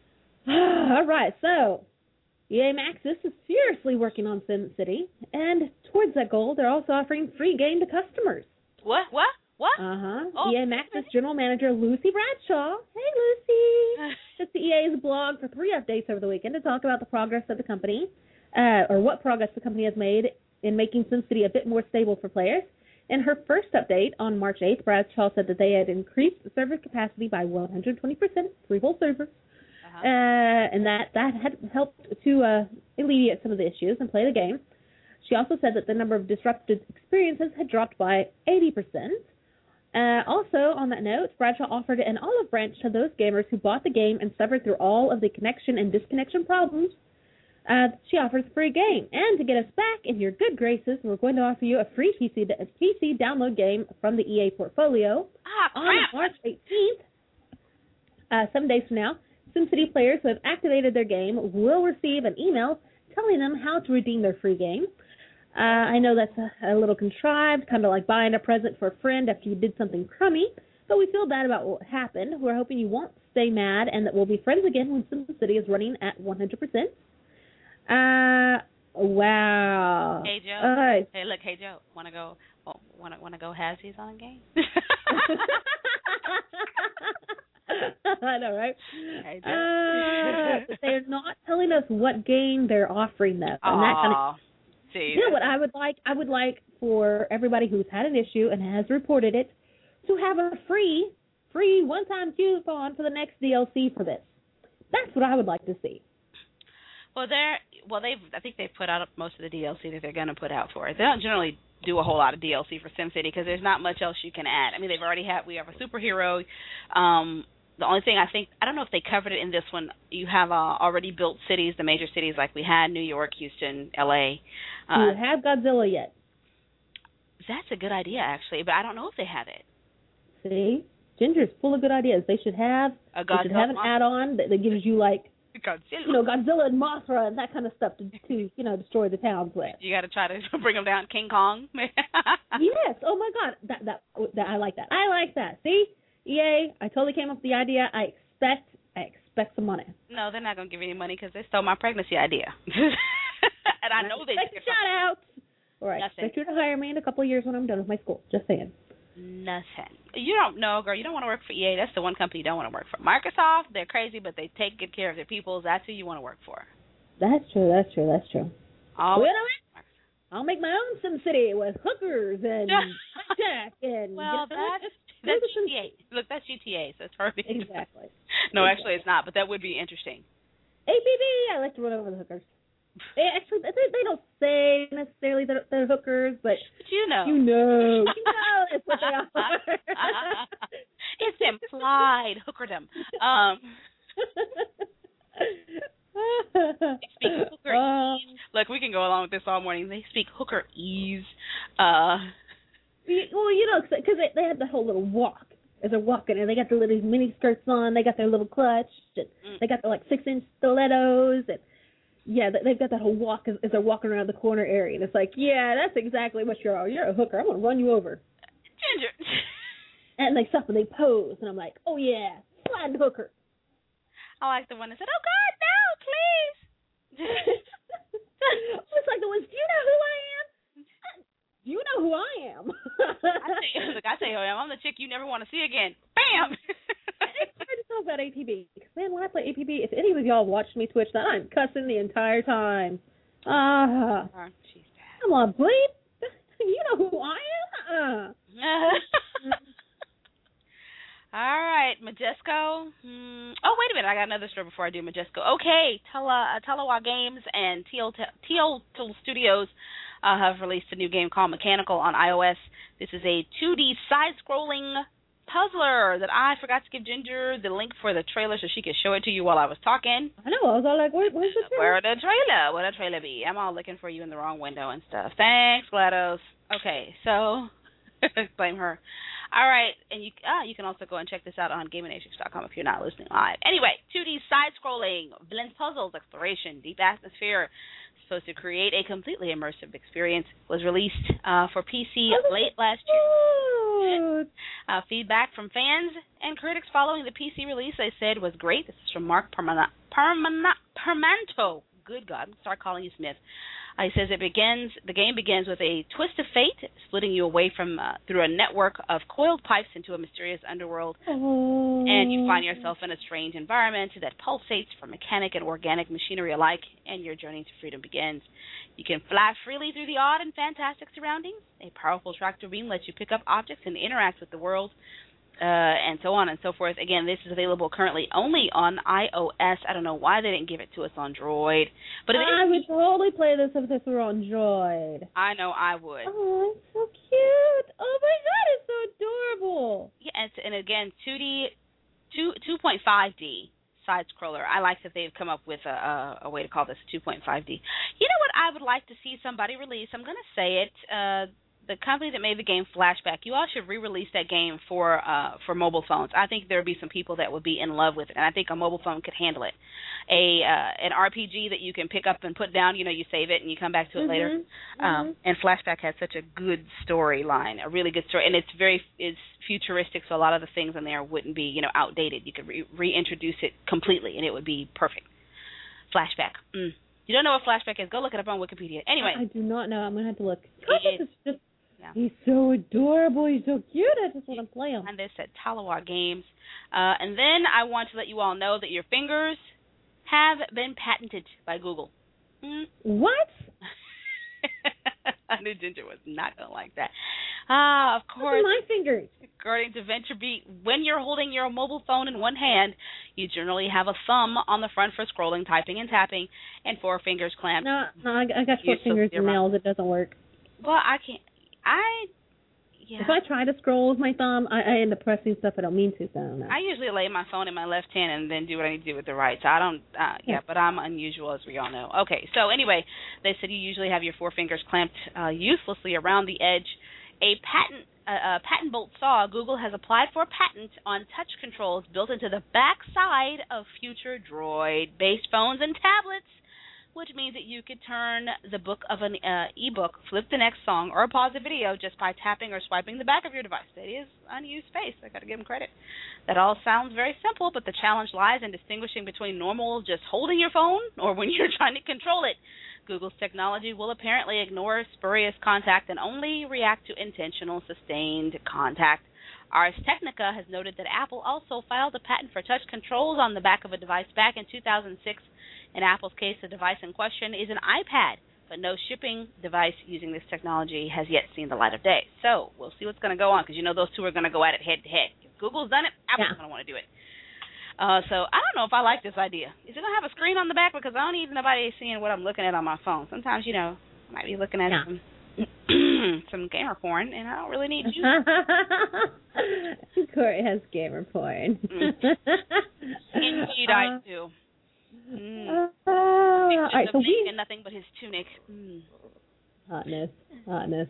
All right, so E A Maxis is furiously working on SimCity, and towards that goal, they're also offering free game to customers. What? What? What? Uh-huh. Oh. E A Maxis General Manager Lucy Bradshaw. Hey, Lucy. Took to E A's blog for three updates over the weekend to talk about the progress of the company, uh, or what progress the company has made in making SimCity a bit more stable for players. In her first update on March eighth, Bradshaw said that they had increased server capacity by one hundred twenty percent, three whole servers, uh-huh. uh, and that, that had helped to uh, alleviate some of the issues and play the game. She also said that the number of disrupted experiences had dropped by eighty percent. Uh, also, on that note, Bradshaw offered an olive branch to those gamers who bought the game and suffered through all of the connection and disconnection problems. Uh, she offers a free game. And to get us back in your good graces, we're going to offer you a free P C, a P C download game from the E A portfolio ah, on March eighteenth, uh, seven days from now. SimCity players who have activated their game will receive an email telling them how to redeem their free game. Uh, I know that's a, a little contrived, kind of like buying a present for a friend after you did something crummy, but we feel bad about what happened. We're hoping you won't stay mad and that we'll be friends again when SimCity is running at one hundred percent. Uh, wow. Hey, Joe. Uh, hey, look, hey, Joe. Want to go, oh, want to want to go halvesies on a game? I know, right? Hey, Joe. Uh, they're not telling us what game they're offering, though. And that kind of, See, you know what I would like? I would like for everybody who's had an issue and has reported it to have a free, free one-time coupon for the next D L C for this. That's what I would like to see. Well, they're well. They've I think they've put out most of the D L C that they're going to put out for it. They don't generally do a whole lot of D L C for SimCity because there's not much else you can add. I mean, they've already had. We have a superhero. Um, The only thing I think, I don't know if they covered it in this one, you have uh, already built cities, the major cities like we had, New York, Houston, L A. Uh, Do you have Godzilla yet? That's a good idea, actually, but I don't know if they have it. See? Ginger's full of good ideas. They should have, a they should have an add-on that, that gives you, like, Godzilla. you know, Godzilla and Mothra and that kind of stuff to, to you know, destroy the towns with. You got to try to bring them down. King Kong. Yes. Oh, my God. That, that that I like that. I like that. See? E A, I totally came up with the idea. I expect, I expect some money. No, they're not going to give you any money because they stole my pregnancy idea. And I know they expect a shout out. Or I Nothing. expect you to hire me in a couple of years when I'm done with my school. Just saying. Nothing. You don't know, girl. You don't want to work for E A. That's the one company you don't want to work for. Microsoft, they're crazy, but they take good care of their people. That's who you want to work for. That's true. That's true. That's true. Always. Well, you know what? I'll make my own SimCity with hookers and blackjack and. Well, you know, that's that's G T A. Look, that's G T A, so it's perfect. Exactly. No, exactly. actually, it's not. But that would be interesting. A P B. I like to run over the hookers. They actually they, they don't say necessarily that they're hookers, but, but you know, you know, you know, it's what they are. It's implied hookerdom. Um, they speak hooker um, ease. Look, we can go along with this all morning. They speak hooker ease. Uh, well, you know, because they, they have the whole little walk as they're walking, and they got their little mini skirts on. They got their little clutch. And mm. They got their like six inch stilettos and. Yeah, they've got that whole walk as, as they're walking around the corner area, and it's like, yeah, that's exactly what you're. You're a hooker. I'm gonna run you over. Ginger. And they stop and they pose, and I'm like, oh yeah, flat hooker. I like the one that said, "Oh God, no, please." It's like the ones. Do you know who I am? You know who I am. I say, look, I say who I am. I'm the chick you never want to see again. Bam. It's hard to talk about A P B. Man, when I play A P B, if any of y'all watched me Twitch, that I'm cussing the entire time. Ah, uh, oh, come on, bleep. You know who I am. Uh. All right, Majesco. Hmm. Oh, wait a minute. I got another story before I do Majesco. Okay, Tela, uh, Telewa Games and T L Studios uh, have released a new game called Mechanical on iOS. This is a two D side-scrolling puzzler that I forgot to give Ginger the link for the trailer so she could show it to you while I was talking. I know. I was all like, Where, where's the trailer? Where the trailer? Where the trailer be? I'm all looking for you in the wrong window and stuff. Thanks, GLaDOS. Okay, so blame her. All right, and you ah, you can also go and check this out on GameAndAtrix dot com if you're not listening live. Anyway, two D side-scrolling, blends puzzles, exploration, deep atmosphere. Supposed to create a completely immersive experience. Was released uh, for P C late last year. Uh, feedback from fans and critics following the P C release, they said, was great. This is from Mark Permana, Permana, Permanto. Good God, I'm start calling you Smith. Uh, he says it begins. The game begins with a twist of fate, splitting you away from uh, through a network of coiled pipes into a mysterious underworld, oh. and you find yourself in a strange environment that pulsates for mechanic and organic machinery alike, and your journey to freedom begins. You can fly freely through the odd and fantastic surroundings. A powerful tractor beam lets you pick up objects and interact with the world. Uh, and so on and so forth. Again, this is available currently only on iOS. I don't know why they didn't give it to us on Droid. But I would totally play this if this were on Droid. I know I would. Oh, it's so cute. Oh, my God, it's so adorable. Yeah, and, and again, two D, two point five D side-scroller. I like that they've come up with a, a, a way to call this two point five D. You know what I would like to see somebody release? I'm going to say it. Uh, the company that made the game Flashback, you all should re-release that game for uh, for mobile phones. I think there would be some people that would be in love with it, and I think a mobile phone could handle it. A uh, an R P G that you can pick up and put down, you know, you save it and you come back to it mm-hmm. later. Mm-hmm. Um, and Flashback has such a good storyline, a really good story, and it's very it's futuristic, so a lot of the things in there wouldn't be, you know, outdated. You could re- reintroduce it completely, and it would be perfect. Flashback. Mm. You don't know what Flashback is? Go look it up on Wikipedia. Anyway. I do not know. I'm going to have to look. It is. Just, yeah. He's so adorable. He's so cute. I just want to play him. And this at Talawa Games. Uh, and then I want to let you all know that your fingers have been patented by Google. Mm. What? I knew Ginger was not going to like that. Ah, of course. Look at my fingers. According to VentureBeat, when you're holding your mobile phone in one hand, you generally have a thumb on the front for scrolling, typing, and tapping, and four fingers clamped. No, no, I, I got short fingers and nails. It doesn't work. Well, I can't. I. Yeah. If I try to scroll with my thumb, I, I end up pressing stuff I don't mean to. So I don't know. I usually lay my phone in my left hand and then do what I need to do with the right. So I don't. Uh, yeah, but I'm unusual, as we all know. Okay, so anyway, they said you usually have your four fingers clamped uh, uselessly around the edge. A patent, uh, a patent bolt saw Google has applied for a patent on touch controls built into the back side of future Droid-based phones and tablets, which means that you could turn the book of an uh, e-book, flip the next song, or pause a video just by tapping or swiping the back of your device. That is unused space. I got to give them credit. That all sounds very simple, but the challenge lies in distinguishing between normal just holding your phone or when you're trying to control it. Google's technology will apparently ignore spurious contact and only react to intentional, sustained contact. Ars Technica has noted that Apple also filed a patent for touch controls on the back of a device back in two thousand six. In Apple's case, the device in question is an iPad, but no shipping device using this technology has yet seen the light of day. So we'll see what's going to go on, because you know those two are going to go at it head to head. If Google's done it, Apple's yeah. going to want to do it. Uh, so I don't know if I like this idea. Is it going to have a screen on the back? Because I don't need nobody seeing what I'm looking at on my phone. Sometimes, you know, I might be looking at yeah. some some gamer porn, and I don't really need you. Corey has gamer porn. Mm. Indeed, uh, I do. Mm. Uh, uh, all right, so we and nothing but his tunic. Mm. Hotness, hotness.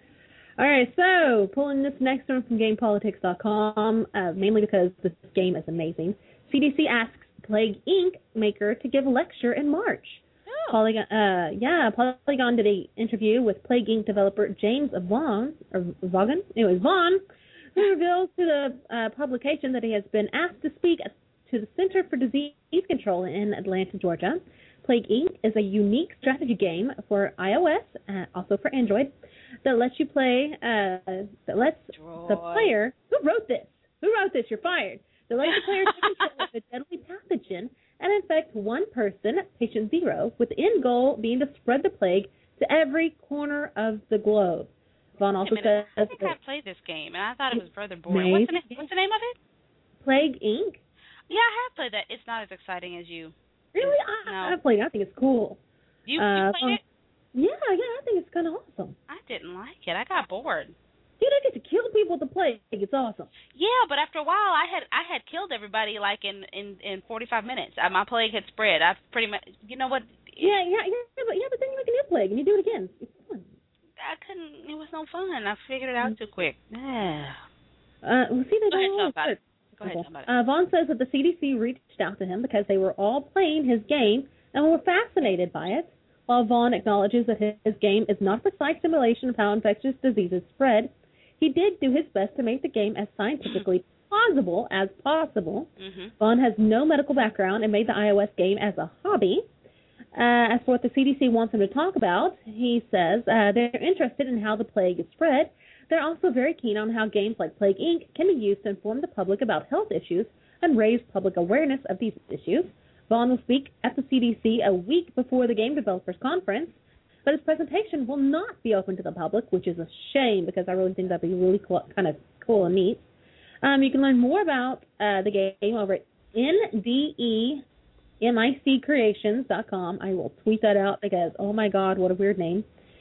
All right, so pulling this next one from Game Politics dot com, uh, mainly because this game is amazing. C D C asks Plague Incorporated maker to give a lecture in March. Oh. Polygon, uh, yeah, Polygon did an interview with Plague Incorporated developer James Vaughn, or Vaughan, anyways, Vaughn, who reveals to the uh, publication that he has been asked to speak at, to the Center for Disease Control in Atlanta, Georgia. Plague Incorporated is a unique strategy game for iOS, uh, also for Android, that lets you play, uh, that lets Droid. the player, who wrote this? Who wrote this? You're fired. That lets the player take control of a deadly pathogen and infect one person, patient zero, with the end goal being to spread the plague to every corner of the globe. Vaughn also says, I think I played this game, and I thought it was further boring. What's the, name, what's the name of it? Plague Incorporated. Yeah, I have played that. It's not as exciting as you. Really? I, no. I played it. I think it's cool. You, uh, you played it? Yeah, yeah, I think it's kind of awesome. I didn't like it. I got bored. Dude, I get to kill people with the plague. It's awesome. Yeah, but after a while, I had I had killed everybody like in in in forty-five minutes. Uh, my plague had spread. I pretty much, you know what? Yeah, yeah, yeah, but yeah, but then you make a new plague and you do it again. It's fun. I couldn't. It was no fun. I figured it out too quick. Yeah. Uh, well, see, they Go ahead, don't tell about it. it. Go ahead, tell about it. Uh, Vaughn says that the C D C reached out to him because they were all playing his game and were fascinated by it. While Vaughn acknowledges that his game is not a precise simulation of how infectious diseases spread, he did do his best to make the game as scientifically plausible as possible. Mm-hmm. Vaughn has no medical background and made the iOS game as a hobby. Uh, as for what the C D C wants him to talk about, he says uh, they're interested in how the plague is spread. They're also very keen on how games like Plague Incorporated can be used to inform the public about health issues and raise public awareness of these issues. Vaughn will speak at the C D C a week before the Game Developers Conference, but his presentation will not be open to the public, which is a shame because I really think that'd be really cool, kind of cool and neat. Um, you can learn more about uh, the game over at N D E M I C creations dot com. I will tweet that out because, oh my God, what a weird name.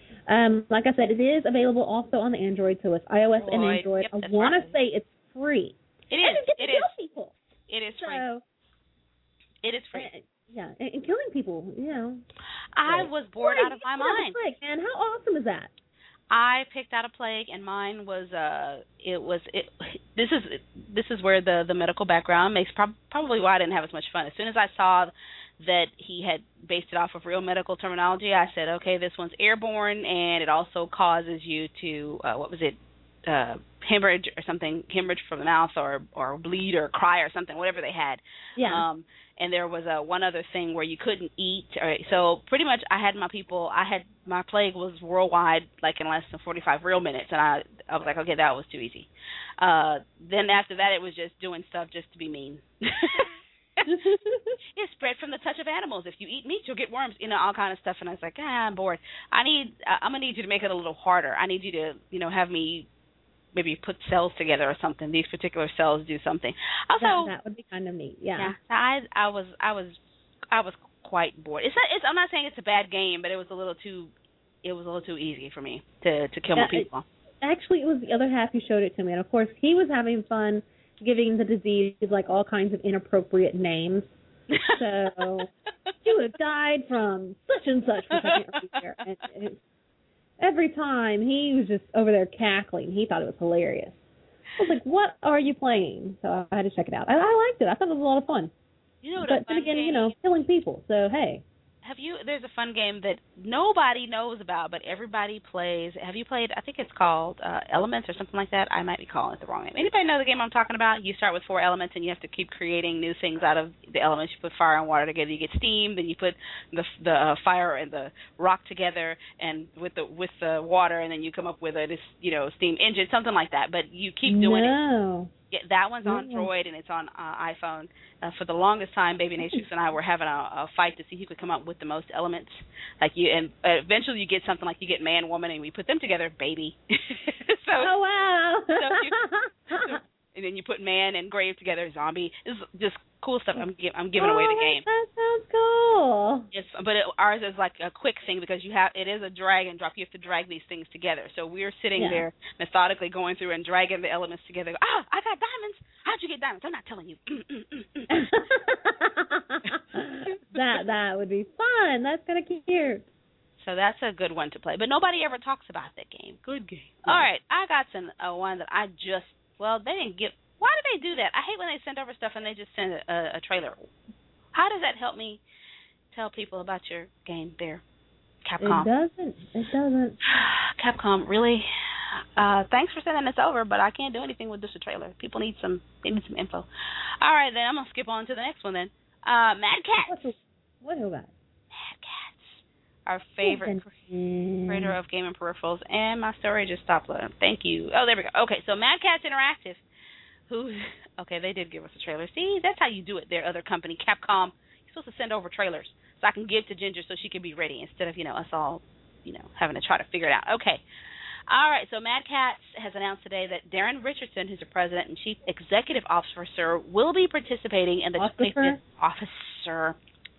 Um, like I said, it is available also on the Android, so it's iOS Boy, and Android. yep, I want right. to say it's free. It and is. you get to It kill is. people. It is free. So, it is free. Uh, yeah, and, and killing people, you know. I Right. was bored Boy, out of my you have a mind. plague, man, how awesome is that? I picked out a plague, and mine was uh, it was it. This is this is where the the medical background makes prob- probably why I didn't have as much fun. As soon as I saw that he had based it off of real medical terminology, I said, okay, this one's airborne, and it also causes you to uh, what was it, uh, hemorrhage or something, hemorrhage from the mouth, or or bleed or cry or something, whatever they had. Yeah. Um, and there was uh, one other thing where you couldn't eat. Or, so pretty much, I had my people. I had my plague was worldwide, like in less than forty-five real minutes, and I I was like, okay, that was too easy. Uh, then after that, it was just doing stuff just to be mean. It's spread from the touch of animals. If you eat meat, you'll get worms. You know, all kind of stuff. And I was like, ah, I'm bored. I need. I'm gonna need you to make it a little harder. I need you to, you know, have me maybe put cells together or something. These particular cells do something. Also, that, that would be kind of neat. Yeah. Yeah. I I was I was I was quite bored. It's not. It's. I'm not saying it's a bad game, but it was a little too. It was a little too easy for me to to kill yeah, more people. It, actually, it was the other half who showed it to me, and of course, he was having fun giving the disease like all kinds of inappropriate names. So you would have died from such and such. Which I can't remember. And it, every time he was just over there cackling. He thought it was hilarious. I was like, "What are you playing?" So I had to check it out. I, I liked it. I thought it was a lot of fun. You know what? But then again, you know, killing people. So hey. have you? There's a fun game that nobody knows about, but everybody plays. Have you played? I think it's called uh, Elements or something like that. I might be calling it the wrong name. Anybody know the game I'm talking about? You start with four elements, and you have to keep creating new things out of the elements. You put fire and water together, you get steam. Then you put the the uh, fire and the rock together, and with the with the water, and then you come up with a this you know steam engine, something like that. But you keep doing no. it. Yeah, that one's on Mm-hmm. Droid and it's on uh, iPhone. Uh, for the longest time, Baby Natrix and I were having a, a fight to see who could come up with the most elements. Like you, and uh, eventually you get something like you get man, woman, and we put them together, baby. so, oh wow! so you, so, and then you put man and grave together, zombie. It's just cool stuff. I'm gi- I'm giving oh, away the game. That sounds cool. It's, but it, ours is like a quick thing because you have it is a drag and drop. You have to drag these things together. So we're sitting Yeah. there methodically going through and dragging the elements together. Ah, I got diamonds. How'd you get diamonds? I'm not telling you. Mm, mm, mm, mm. that that would be fun. That's kind of cute. So that's a good one to play. But nobody ever talks about that game. Good game. All right, I got some uh, one that I just well they didn't get. Why do they do that? I hate when they send over stuff and they just send a, a, a trailer. How does that help me tell people about your game there, Capcom? It doesn't. It doesn't. Capcom, really? Uh, thanks for sending this over, but I can't do anything with just a trailer. People need some. They need some info. All right, then I'm gonna skip on to the next one then. Uh, Mad Catz. What's what is that? Mad Catz, our favorite creator of game and peripherals, and my story just stopped loading. Thank you. Oh, there we go. Okay, so Mad Catz Interactive. Who? Okay, they did give us a trailer. See, that's how you do it. Their other company, Capcom. You're supposed to send over trailers so I can give to Ginger so she can be ready instead of you know us all, you know, having to try to figure it out. Okay. All right, so Mad Catz has announced today that Darren Richardson, who's the president and chief executive officer, will be participating in the Officer? twenty-fifth officer.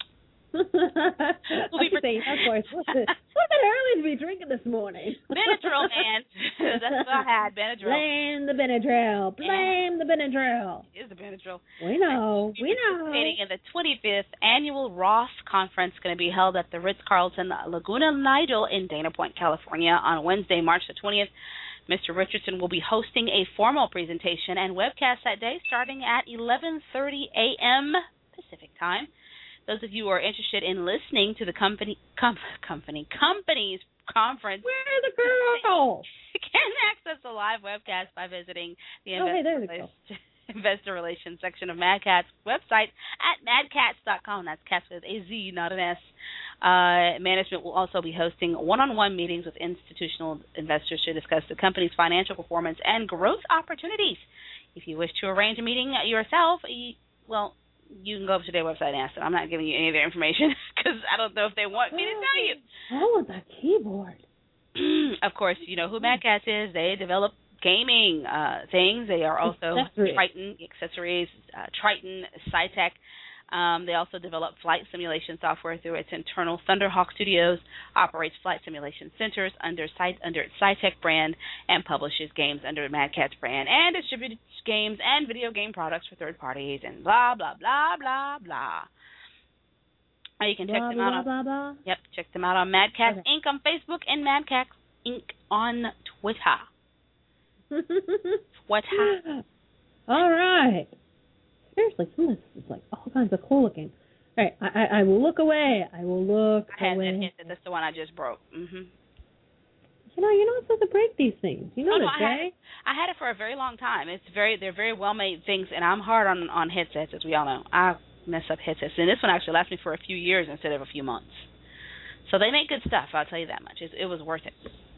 Okay, of course. What's it? What's it early to be drinking this morning? Benadryl, man. That's what I had, Benadryl. Blame the Benadryl. Blame the Benadryl. Is the Benadryl. We know. We know. Participating in the twenty-fifth annual Ross Conference, going to be held at the Ritz-Carlton Laguna Niguel in Dana Point, California on Wednesday, March the twentieth. Mister Richardson will be hosting a formal presentation and webcast that day starting at eleven thirty a.m. Pacific time. Those of you who are interested in listening to the company, com, company, company's conference, where's the girl? can access the live webcast by visiting the Oh, hey, investor, there we relations, go. investor relations section of Mad Catz website at mad catz dot com. That's Catz with a Z, not an S. Uh, management will also be hosting one-on-one meetings with institutional investors to discuss the company's financial performance and growth opportunities. If you wish to arrange a meeting yourself, you, well, you can go to their website and ask them. I'm not giving you any of their information because I don't know if they want me to tell you. Oh, with that keyboard. Of course, you know who Mad Catz is. They develop gaming uh, things. They are also Accessories. Triton accessories, uh, Triton, SciTech. Um, they also develop flight simulation software through its internal Thunderhawk Studios, operates flight simulation centers under Sci- under its SciTech brand, and publishes games under Mad Catz brand, and distributes games and video game products for third parties, and blah, blah, blah, blah, blah. Uh, you can check Blah, them blah, out on blah, blah. Yep, check them out on Mad Catz Okay. Incorporated on Facebook and Mad Catz Incorporated on Twitter. Twitter. All right. Seriously, some of this is like all kinds of cool looking. All right, I, I, I will look away. I will look I had away. that hit that that's the one I just broke. Mhm. You know, you're not supposed to break these things. You know Oh, no, that, I had, Jay? it, I had it for a very long time. It's very they're very well made things, and I'm hard on on headsets, as we all know. I mess up headsets, and this one actually lasted me for a few years instead of a few months. So they make good stuff. I'll tell you that much. It, it was worth it.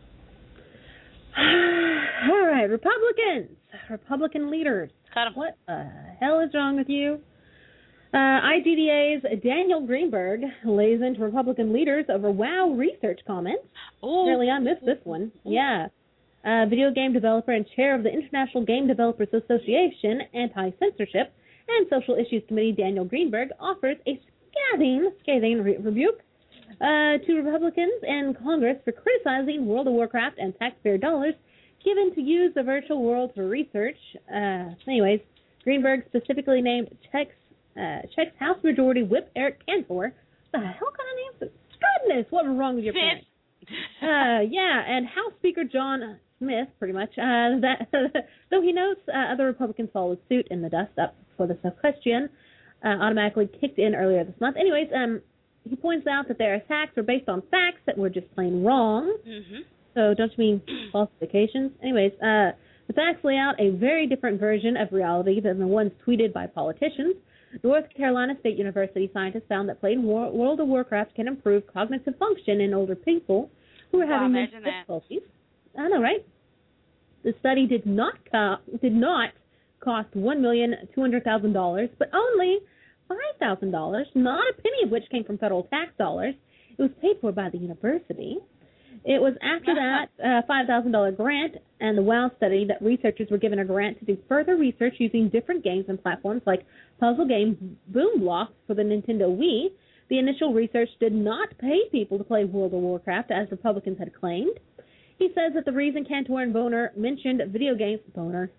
All right, Republicans, Republican leaders. Cut 'em. What the hell is wrong with you? Uh, I G D A's Daniel Greenberg lays into Republican leaders over WoW research comments. Ooh. Apparently, I missed this one. Yeah. Uh, video game developer and chair of the International Game Developers Association Anti-Censorship and Social Issues Committee, Daniel Greenberg, offers a scathing, scathing re- rebuke uh, to Republicans and Congress for criticizing World of Warcraft and taxpayer dollars given to use the virtual world for research. Uh, anyways, Greenberg specifically named Czech's, uh, Czech's House Majority Whip Eric Cantor. The hell kind of name is this? Goodness, what was wrong with your parents? uh, yeah, and House Speaker John Smith, pretty much, uh, that though he notes uh, other Republicans followed suit in the dust up for the question, uh, automatically kicked in earlier this month. Anyways, um, he points out that their attacks are based on facts that were just plain wrong. Mm-hmm. So don't you mean falsifications? Anyways, uh, the facts lay out a very different version of reality than the ones tweeted by politicians. North Carolina State University scientists found that playing War- World of Warcraft can improve cognitive function in older people who are Wow, having imagine mental difficulties. I know, right? The study did not co- did not cost one million two hundred thousand dollars, but only five thousand dollars, not a penny of which came from federal tax dollars. It was paid for by the university. It was after that uh, five thousand dollars grant and the WOW study that researchers were given a grant to do further research using different games and platforms like puzzle game Boom Blocks for the Nintendo Wii. The initial research did not pay people to play World of Warcraft, as Republicans had claimed. He says that the reason Cantor and Boner mentioned video games, Boner,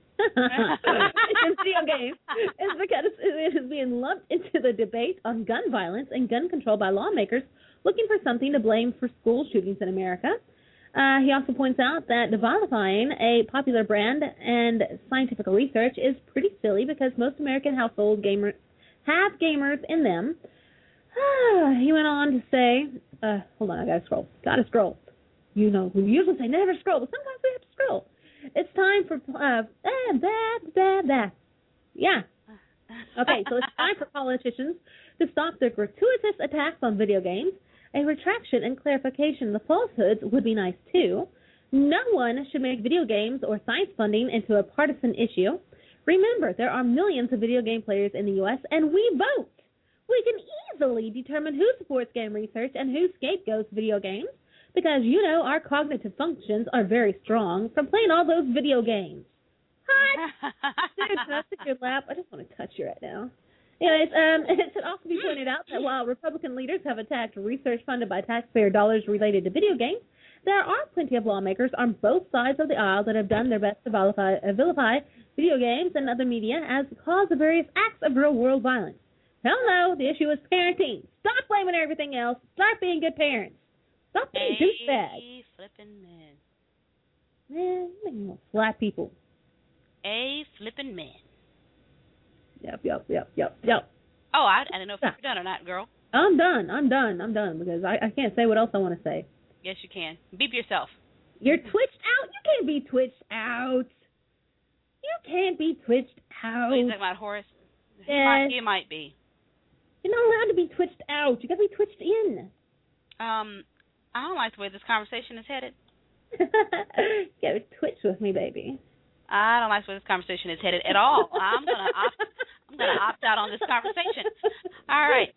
video games, is because it is being lumped into the debate on gun violence and gun control by lawmakers looking for something to blame for school shootings in America. Uh, he also points out that divalifying a popular brand and scientific research is pretty silly because most American household gamers have gamers in them. He went on to say, uh, hold on, I gotta scroll. Gotta scroll. You know, we usually say never scroll, but sometimes we have to scroll. It's time for, uh, eh, blah, blah, blah. Yeah. Okay, so it's time for politicians to stop their gratuitous attacks on video games. A retraction and clarification of the falsehoods would be nice, too. No one should make video games or science funding into a partisan issue. Remember, there are millions of video game players in the U S, and we vote. We can easily determine who supports game research and who scapegoats video games, because, you know, our cognitive functions are very strong from playing all those video games. Hot! Dude, can I sit in your lap? I just want to touch you right now. Anyways, um, it should also be pointed out that while Republican leaders have attacked research funded by taxpayer dollars related to video games, there are plenty of lawmakers on both sides of the aisle that have done their best to vilify, uh, vilify video games and other media as the cause of various acts of real-world violence. Hell no, the issue is parenting. Stop blaming everything else. Start being good parents. Stop being douchebags. Flippin' man. Man, you make me want to slap people. A flippin' man. Yep, yep, yep, yep, yep. Oh, I, I don't know if you're done or not, girl. I'm done. I'm done. I'm done because I, I can't say what else I want to say. Yes, you can. Beep yourself. You're twitched out. You can't be twitched out. You can't be twitched out. What are you talking about, Horace? Yes. He might, he might be. You're not allowed to be twitched out. You got to be twitched in. Um, I don't like the way this conversation is headed. You got to twitch with me, baby. I don't like the way this conversation is headed at all. I'm gonna opt. I'm gonna opt out on this conversation. All right.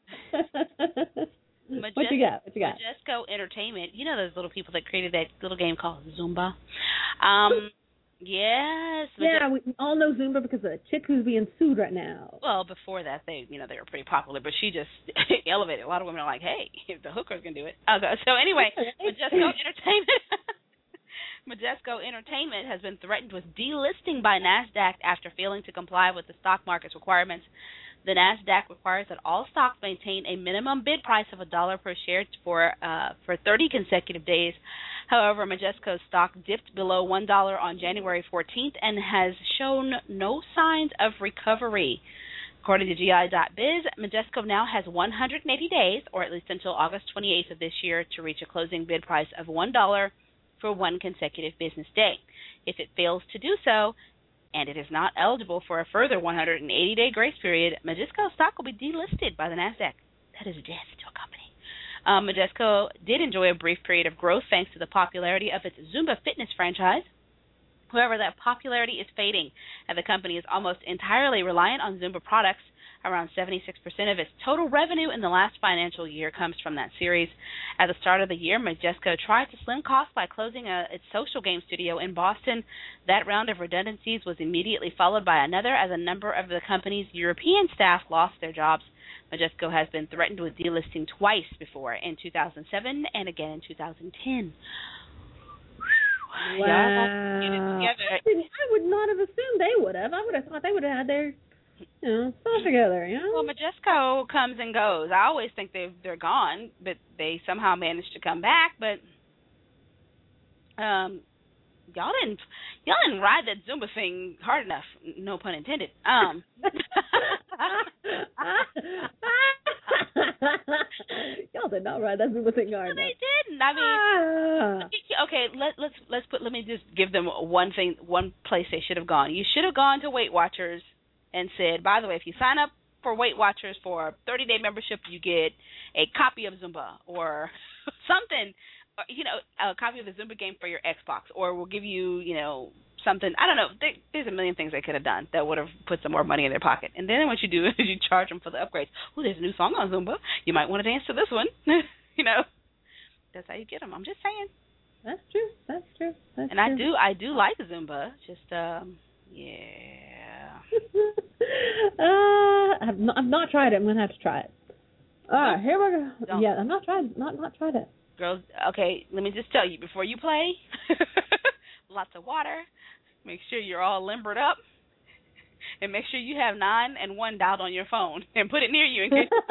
Majest- what you got? What you got? Majesco Entertainment. You know those little people that created that little game called Zumba. Um. Yes. Yeah, we all know Zumba because of the chick who's being sued right now. Well, before that, they you know they were pretty popular, but she just elevated. A lot of women are like, hey, if the hookers can do it. Okay. So anyway, Majesco Entertainment. Majesco Entertainment has been threatened with delisting by NASDAQ after failing to comply with the stock market's requirements. The NASDAQ requires that all stocks maintain a minimum bid price of a dollar per share for uh, for thirty consecutive days. However, Majesco's stock dipped below one dollar on January fourteenth and has shown no signs of recovery. According to G I dot biz, Majesco now has one hundred eighty days, or at least until August twenty-eighth of this year, to reach a closing bid price of one dollar for one consecutive business day. If it fails to do so, and it is not eligible for a further one hundred eighty day grace period, Majesco stock will be delisted by the NASDAQ. That is death to a company. Um, Majesco did enjoy a brief period of growth thanks to the popularity of its Zumba fitness franchise. However, that popularity is fading, and the company is almost entirely reliant on Zumba products. Around seventy-six percent of its total revenue in the last financial year comes from that series. At the start of the year, Majesco tried to slim costs by closing a, its social game studio in Boston. That round of redundancies was immediately followed by another as a number of the company's European staff lost their jobs. Majesco has been threatened with delisting twice before, in two thousand seven and again in two thousand ten. Wow. Get it together. I, didn't, I would not have assumed they would have. I would have thought they would have had their, you know, stuff together, you know? Well, Majesco comes and goes. I always think they've, they're gone, but they somehow managed to come back. But um, y'all didn't y'all didn't ride that Zumba thing hard enough. No pun intended. Um. Y'all did not write that Zumba thing hard. No, they didn't. I mean, Ah. okay, let, let's let's put. Let me just give them one thing, one place they should have gone. You should have gone to Weight Watchers and said, by the way, if you sign up for Weight Watchers for a thirty-day membership, you get a copy of Zumba or something, or, you know, a copy of the Zumba game for your Xbox, or we'll give you, you know, something. I don't know. There, there's a million things they could have done that would have put some more money in their pocket. And then what you do is you charge them for the upgrades. Oh, there's a new song on Zumba. You might want to dance to this one. You know, that's how you get them. I'm just saying. That's true. That's true. That's and true. I do, I do like Zumba. Just, um, yeah. uh, I've not, I've not tried it. I'm gonna have to try it. All right, here we go. Don't. Yeah, I'm not tried. Not not tried it. Girls, okay. Let me just tell you before you play. Lots of water. Make sure you're all limbered up, and make sure you have nine and one dialed on your phone, and put it near you in case you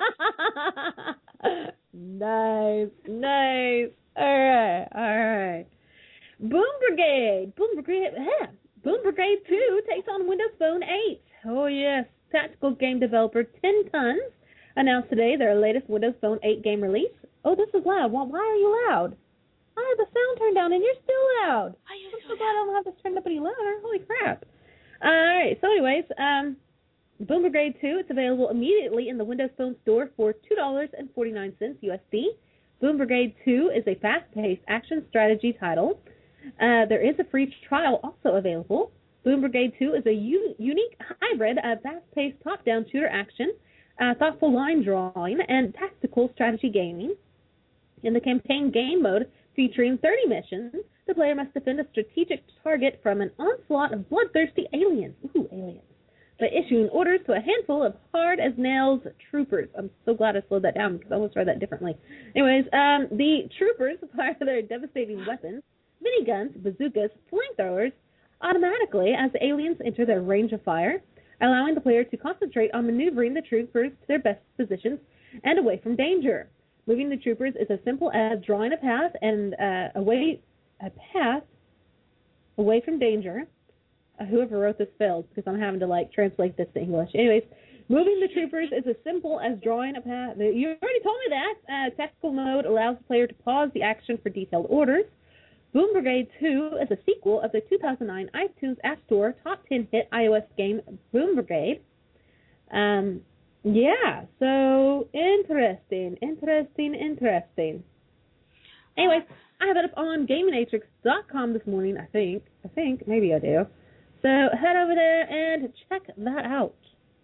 fall down. Nice, nice. All right, all right. Boom Brigade, Boom Brigade, yeah. Boom Brigade two takes on Windows Phone eight. Oh yes, tactical game developer Ten Tons announced today their latest Windows Phone eight game release. Oh, this is loud. Why, why are you loud? I have the sound turned down and you're still loud. I'm so glad I don't have this turned up any louder. Holy crap. All right, so anyways, um, Boom Brigade two, it's available immediately in the Windows Phone store for two dollars and forty-nine cents U S D. Boom Brigade two is a fast-paced action strategy title. Uh, there is a free trial also available. Boom Brigade two is a u- unique hybrid of fast-paced top-down shooter action, uh, thoughtful line drawing, and tactical strategy gaming. In the campaign game mode, featuring thirty missions, the player must defend a strategic target from an onslaught of bloodthirsty aliens. Ooh, aliens. By issuing orders to a handful of hard-as-nails troopers. I'm so glad I slowed that down because I almost read that differently. Anyways, um, the troopers fire their devastating weapons, miniguns, bazookas, flamethrowers, automatically as the aliens enter their range of fire, allowing the player to concentrate on maneuvering the troopers to their best positions and away from danger. Moving the troopers is as simple as drawing a path and uh, away a path away from danger. Uh, whoever wrote this failed because I'm having to like translate this to English. Anyways, moving the troopers is as simple as drawing a path. You already told me that. Uh, tactical mode allows the player to pause the action for detailed orders. Boom Brigade two is a sequel of the two thousand nine iTunes App Store top ten hit iOS game Boom Brigade. Um, yeah, so interesting, interesting, interesting. Anyways, I have it up on gaming atrix dot com this morning, I think. I think, maybe I do. So head over there and check that out.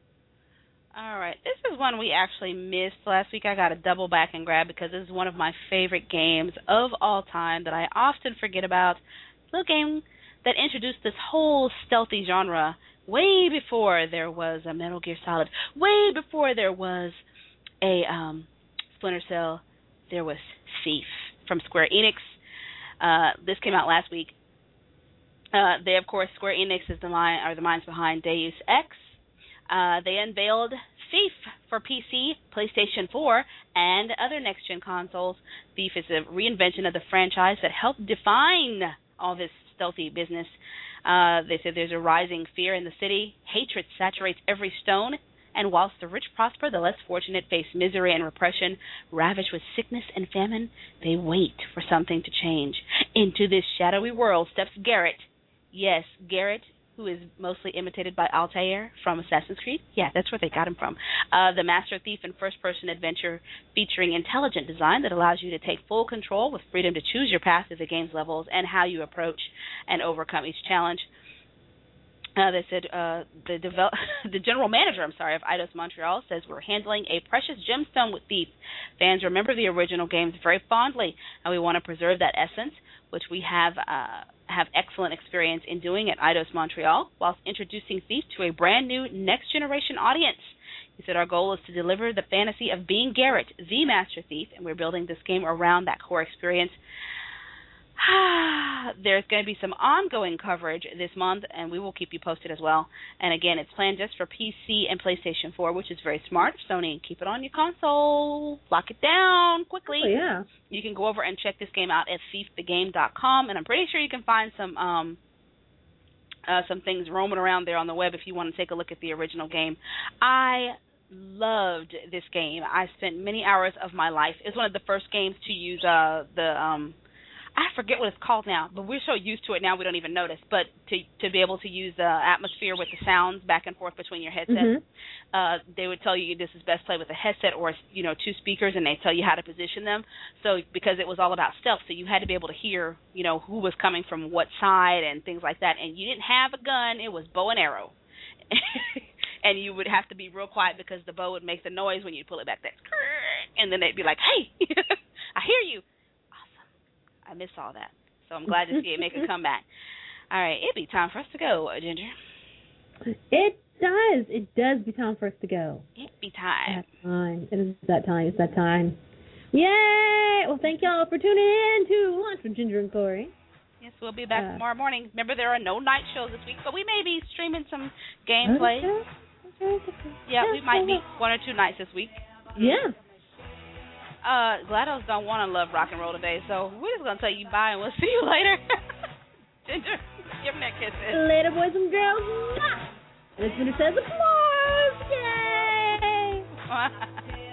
All right. This is one we actually missed last week. I got to double back and grab because this is one of my favorite games of all time that I often forget about. It's a little game that introduced this whole stealthy genre way before there was a Metal Gear Solid, way before there was a um, Splinter Cell. There was Thief from Square Enix. Uh, this came out last week. Uh, they, of course, Square Enix is the mind, are the minds behind Deus Ex. Uh, they unveiled Thief for P C, PlayStation four, and other next-gen consoles. Thief is a reinvention of the franchise that helped define all this stealthy business. Uh, they said there's a rising fear in the city. Hatred saturates every stone. And whilst the rich prosper, the less fortunate face misery and repression. Ravaged with sickness and famine, they wait for something to change. Into this shadowy world steps Garrett. Yes, Garrett, who is mostly imitated by Altair from Assassin's Creed. Yeah, that's where they got him from. Uh, the master thief and first-person adventure featuring intelligent design that allows you to take full control with freedom to choose your path through the game's levels and how you approach and overcome each challenge. Uh, they said uh, the devel- the general manager, I'm sorry, of Eidos Montreal says we're handling a precious gemstone with Thief. Fans remember the original games very fondly, and we want to preserve that essence, which we have uh, have excellent experience in doing at Eidos Montreal, whilst introducing Thief to a brand new next generation audience. He said our goal is to deliver the fantasy of being Garrett, the Master Thief, and we're building this game around that core experience. There's going to be some ongoing coverage this month, and we will keep you posted as well. And again, it's planned just for P C and PlayStation four, which is very smart. Sony, keep it on your console. Lock it down quickly. Oh, yeah. You can go over and check this game out at thief the game dot com, and I'm pretty sure you can find some um, uh, some things roaming around there on the web if you want to take a look at the original game. I loved this game. I spent many hours of my life. It's one of the first games to use uh, the um, I forget what it's called now, but we're so used to it now we don't even notice. But to to be able to use the atmosphere with the sounds back and forth between your headsets, mm-hmm. uh, they would tell you this is best played with a headset or you know two speakers, and they tell you how to position them. So because it was all about stealth, so you had to be able to hear you know who was coming from what side and things like that. And you didn't have a gun; it was bow and arrow. And you would have to be real quiet because the bow would make the noise when you pull it back. That, and then they'd be like, "Hey, I hear you." Awesome. I miss all that, so I'm glad to see it make a comeback. All right, it'd be time for us to go, Ginger. It does. It does be time for us to go. It'd be time. That time. It is that time. It's that time. Yay! Well, thank y'all for tuning in to Lunch with Ginger and Corey. Yes, we'll be back uh, tomorrow morning. Remember, there are no night shows this week, but we may be streaming some gameplay. Okay. Okay, okay. Yeah, we might be one or two nights this week. Yeah. Uh, GLaDOS don't want to love rock and roll today, so we're just going to tell you bye and we'll see you later. Ginger, give them that kisses. Later, boys and girls. And it's Ginger says applause. Yay!